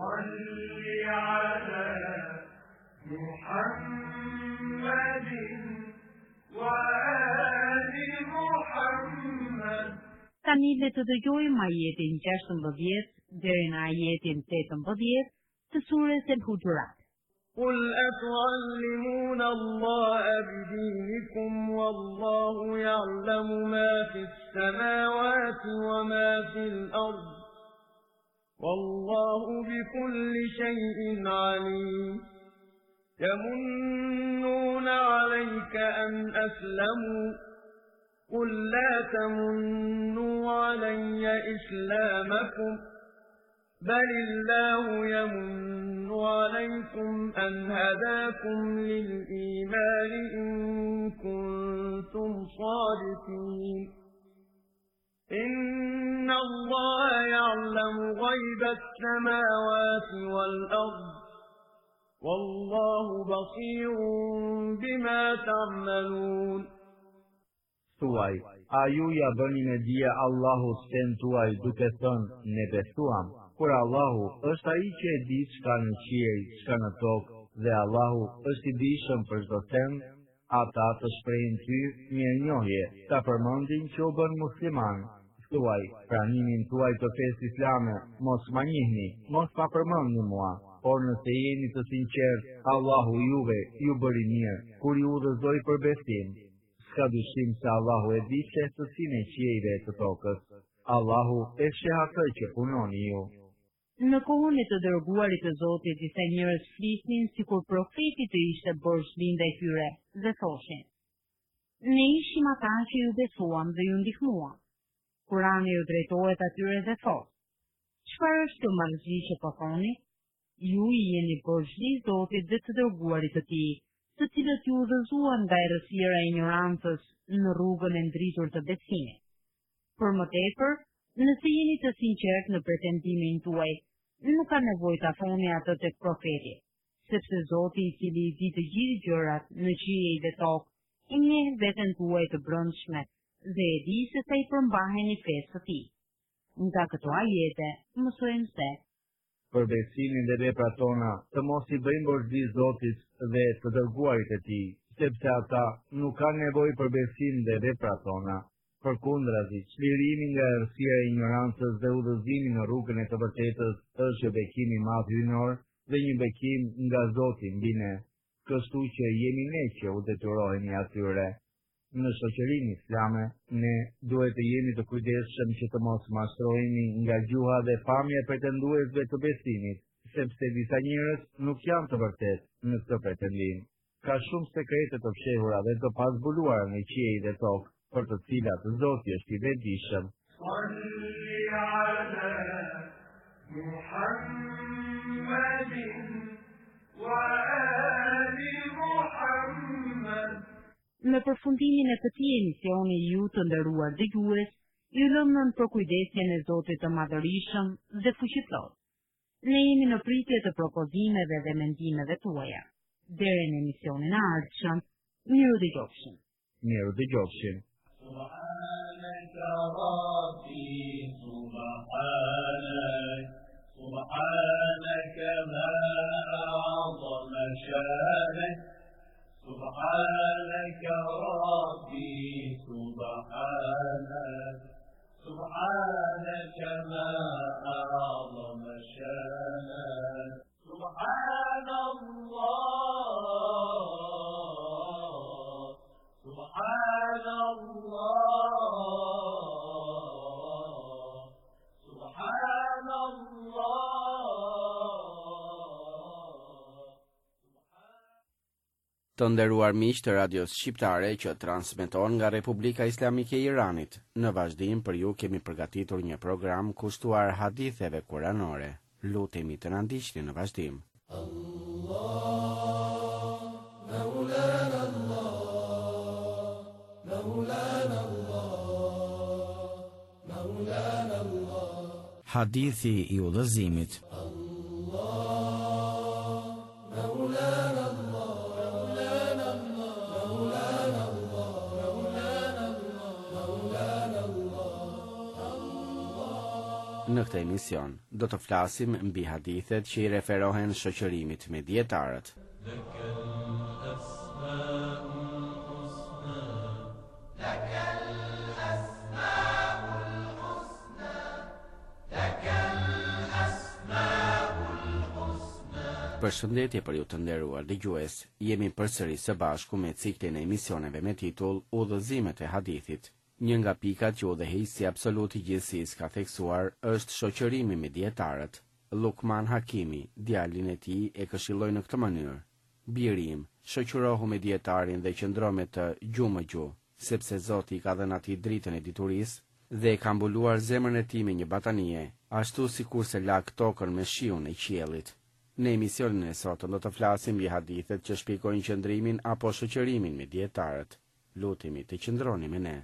Salli ala Muhammedin wa ali Muhammed. Tani le të dëgjojmë ajetin gjashtëmbëdhjetë deri në ajetin tetëmbëdhjetë të surës El-Hujurat. قل أتعلمون الله بدينكم والله يعلم ما في السماوات وما في الأرض والله بكل شيء عليم يمنون عليك أن أسلموا قل لا تمنوا علي إسلامكم بل الله يمن عليكم أن هداكم للإيمان إن كنتم صادقين إن الله يعلم غيب السماوات والأرض والله بصير بما تعملون. Thuaj, a ju ja bëni me dije Allahut sen tuaj duke thënë ne besuam, kur Allahu është ai që e di çka në qiell, çka në tokë, dhe Allahu është i dijshëm për çdo send, ata të shprehin ty mirënjohje, ta përmendin që u bën musliman. Thuaj, pranimin tuaj të fesë islame, mos ma njihni, mos pa përmendni mua, por nëse jeni të sinqert, Allahu juve ju bëri mirë, kur ju udhëzoi për besim. Ka dyshim se Allahu e di qetësinë e qiejve të tokës. Allahu e sheh atë që punoni ju. Në kohën e të dërguarit të Zotit, disa njerëz flisnin sikur profeti të ishte borxhli ndaj tyre dhe thoshin: ne ishim ata që ju besuam dhe ju ndihmuam. Kurani ju drejtohet atyre dhe thotë: Çfarë është kjo mallëzi që po thoni? Ju i jeni borxhi Zotit dhe të dërguarit të tij, të cilët ju udhëzuan nga errësira e ignorancës në rrugën e ndritur të besimit. Për më tepër, nëse jeni të sinqert në pretendimin tuaj, nuk ka nevojë ta thoni atë tek profeti, sepse Zoti i cili i di të gjithë gjërat në qiell dhe tokë, i njeh veten tuaj të brendshme dhe e di se sa i përmbaheni fesë së tij. Nga këto ajete mësojmë se për besimin dhe veprat tona, të mos i bëjmë borxhi Zotit dhe të dërguarit e tij, sepse ata nuk kanë nevojë për besim dhe veprat tona. Përkundrazi, çlirimi nga errësira e ignorancës dhe udhëzimi në rrugën e të vërtetës është një bekim i madh hyjnor dhe një bekim nga Zoti mbi ne, kështu që jemi ne që u detyrohemi atyre. Në shoqërinë islame, ne duhet të jemi të kujdesshëm që të mos mashtrohemi nga gjuha dhe pamja e pretenduesve të besimit, sepse disa njerëz nuk janë të vërtetë në këtë pretendim. Ka shumë sekrete të fshehura dhe të pazbuluara në qiell dhe tokë, për të cilat Zoti është i vetëdijshëm. Në përfundimin e këtij emisioni, ju të nderuar dëgjues, ju lëm nën për kujdesjen e Zotit të Madhërisëm dhe Fuqiplot. Ne jemi në pritje të propozimeve dhe mendimeve tuaja. Deri në emisionin e ardhshëm, miru dëgjofshim. Miru dëgjofshim. سبحانك ربي سبحانك سبحانك ما أعظم شانك سبحانك ربي سبحانك سبحانك ما أعظم شانك سبحان الله سبحان الله سبحان الله. Të nderuar miq të radios shqiptare që transmeton nga Republika Islamike e Iranit, në vazhdim për ju kemi përgatitur një program kushtuar haditheve kuranore. Lutemi të na ndiqni në vazhdim. Hadithi i udhëzimit. Në këtë emision do të flasim mbi hadithet që i referohen shoqërimit me dietarët. Përshëndetje për ju të nderuar dëgjues. Jemi përsëri së bashku me ciklin e emisioneve me titull Udhëzimet e hadithit. Një nga pikat që udhëheqësi absolut i gjithësisë ka theksuar është shoqërimi me dietarët. Lukman Hakimi, djalin e tij, e këshilloi në këtë mënyrë: Biri im, shoqërohu me dietarin dhe qëndro me të gjumë me gjumë, sepse Zoti i ka dhënë atij dritën e diturisë dhe e ka mbuluar zemrën e tij me një batanie, ashtu sikurse lag tokën me shiun e qiellit. Në emisionin e sotëm do të flasim mbi hadithet që shpjegojnë qëndrimin apo shoqërimin me dietarët. Lutemi të qëndroni me ne.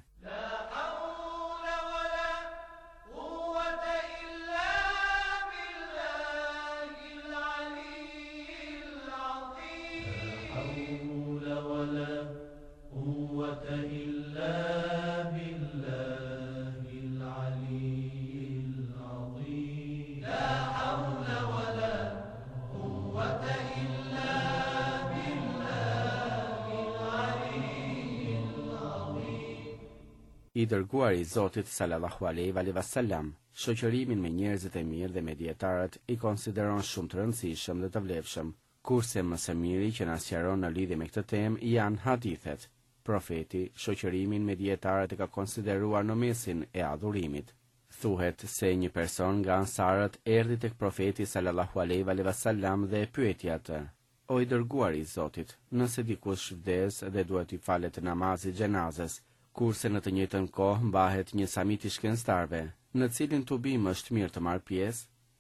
I dërguari i Zotit sallallahu alaihi wasallam, shoqërimin me njerëzit e mirë dhe me dietarët i konsideron shumë të rëndësishëm dhe të vlefshëm, kurse më së miri që na sqaron në lidhje me këtë temë janë hadithet. Profeti shoqërimin me dietarët e ka konsideruar në mesin e adhurimit. Thuhet se një person nga ansarët erdhi tek profeti sallallahu alaihi wasallam dhe e pyeti atë: O i dërguari i Zotit, nëse dikush vdes dhe duhet i falet namazi xhenazës, kurse në të njëjtën kohë mbahet një samit i shkencëtarëve, në cilin tubim është mirë të marrë pjesë,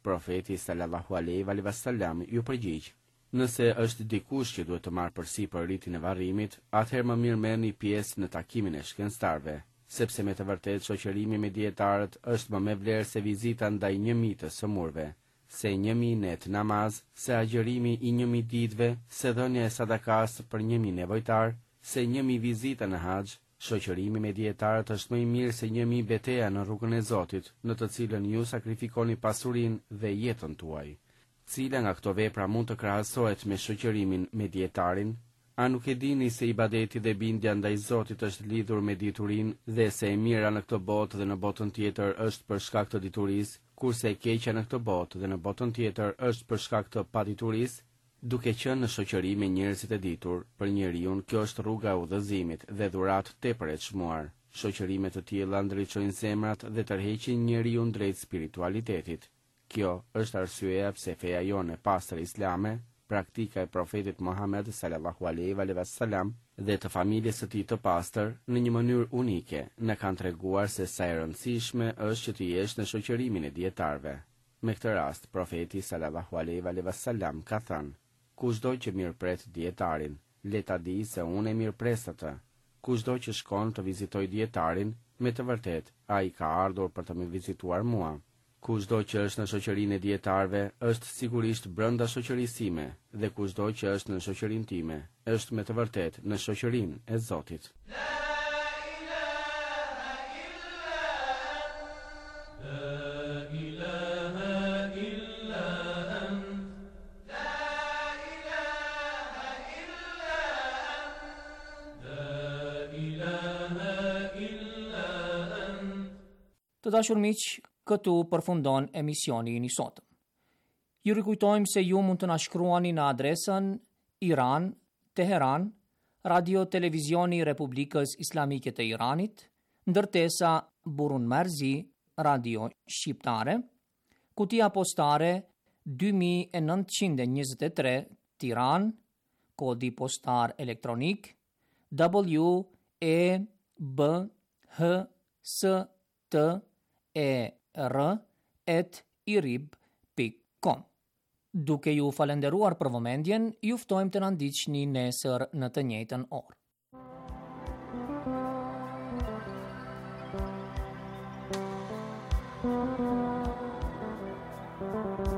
profeti sallallahu alaihi wasallam ju përgjigj: Nëse është dikush që duhet të marrë përsipër ritin e varrimit, atëherë më mirë merrni pjesë në takimin e shkencëtarëve, sepse me të vërtetë shoqërimi me dietarët është më me vlerë se vizita ndaj një mijë sëmurve, se një mijë net namaz, se agjërimi i një mijë ditëve, se dhënia e sadakas për një mijë nevojtar, se një mijë vizita në haxh. Shoqërimi me dietarët është më i mirë se një mijë betejë në rrugën e Zotit, në të cilën ju sakrifikoni pasurinë dhe jetën tuaj. Cila nga këto vepra mund të krahasohet me shoqërimin me dietarin? A nuk e dini se ibadeti dhe bindja ndaj Zotit është lidhur me diturinë dhe se e mira në këtë botë dhe në botën tjetër është për shkak të diturisë, kurse e keqja në këtë botë dhe në botën tjetër është për shkak të paditurisë? Duke qenë në shoqëri me njerëzit e ditur, për njeriu kjo është rruga e udhëzimit dhe dhuratë tepër e çmuar. Shoqërimet të tilla ndriçojnë zemrat dhe tërheqin njeriu drejt spiritualitetit. Kjo është arsyeja pse feja jonë e pastër islame, praktika e profetit Muhammed sallallahu alaihi wasallam dhe të familjes së tij të pastër, në një mënyrë unike, na kanë treguar se sa e rëndësishme është që të jesh në shoqërimin e dietarëve. Me këtë rast, profeti sallallahu alaihi wasallam ka thënë: Kushdo që mirëpret dietarin, le ta di se unë e mirëpres atë. Kushdo që shkon të vizitoj dietarin, me të vërtet, ai ka ardhur për të më vizituar mua. Kushdo që është në shoqërinë e dietarëve, është sigurisht brenda shoqërisë time, dhe kushdo që është në shoqërinë time, është me të vërtet në shoqërinë e Zotit. Të dashur miq, këtu përfundon emisioni i sotëm. Ju rikujtojmë se ju mund të na shkruani në adresën Iran, Teheran, Radio Televizioni Republikës Islamike të Iranit, ndërtesa Burun Marzi, Radio Shqiptare, kutia postare dy mijë e nëntëqind e njëzet e tre, Tiranë, kodi postar elektronik W E B H S T E R at irib pikë com. Duke ju falenderuar për vëmendjen, ju ftojmë të na ndiqni nesër në të njëjtën orë. Thank you.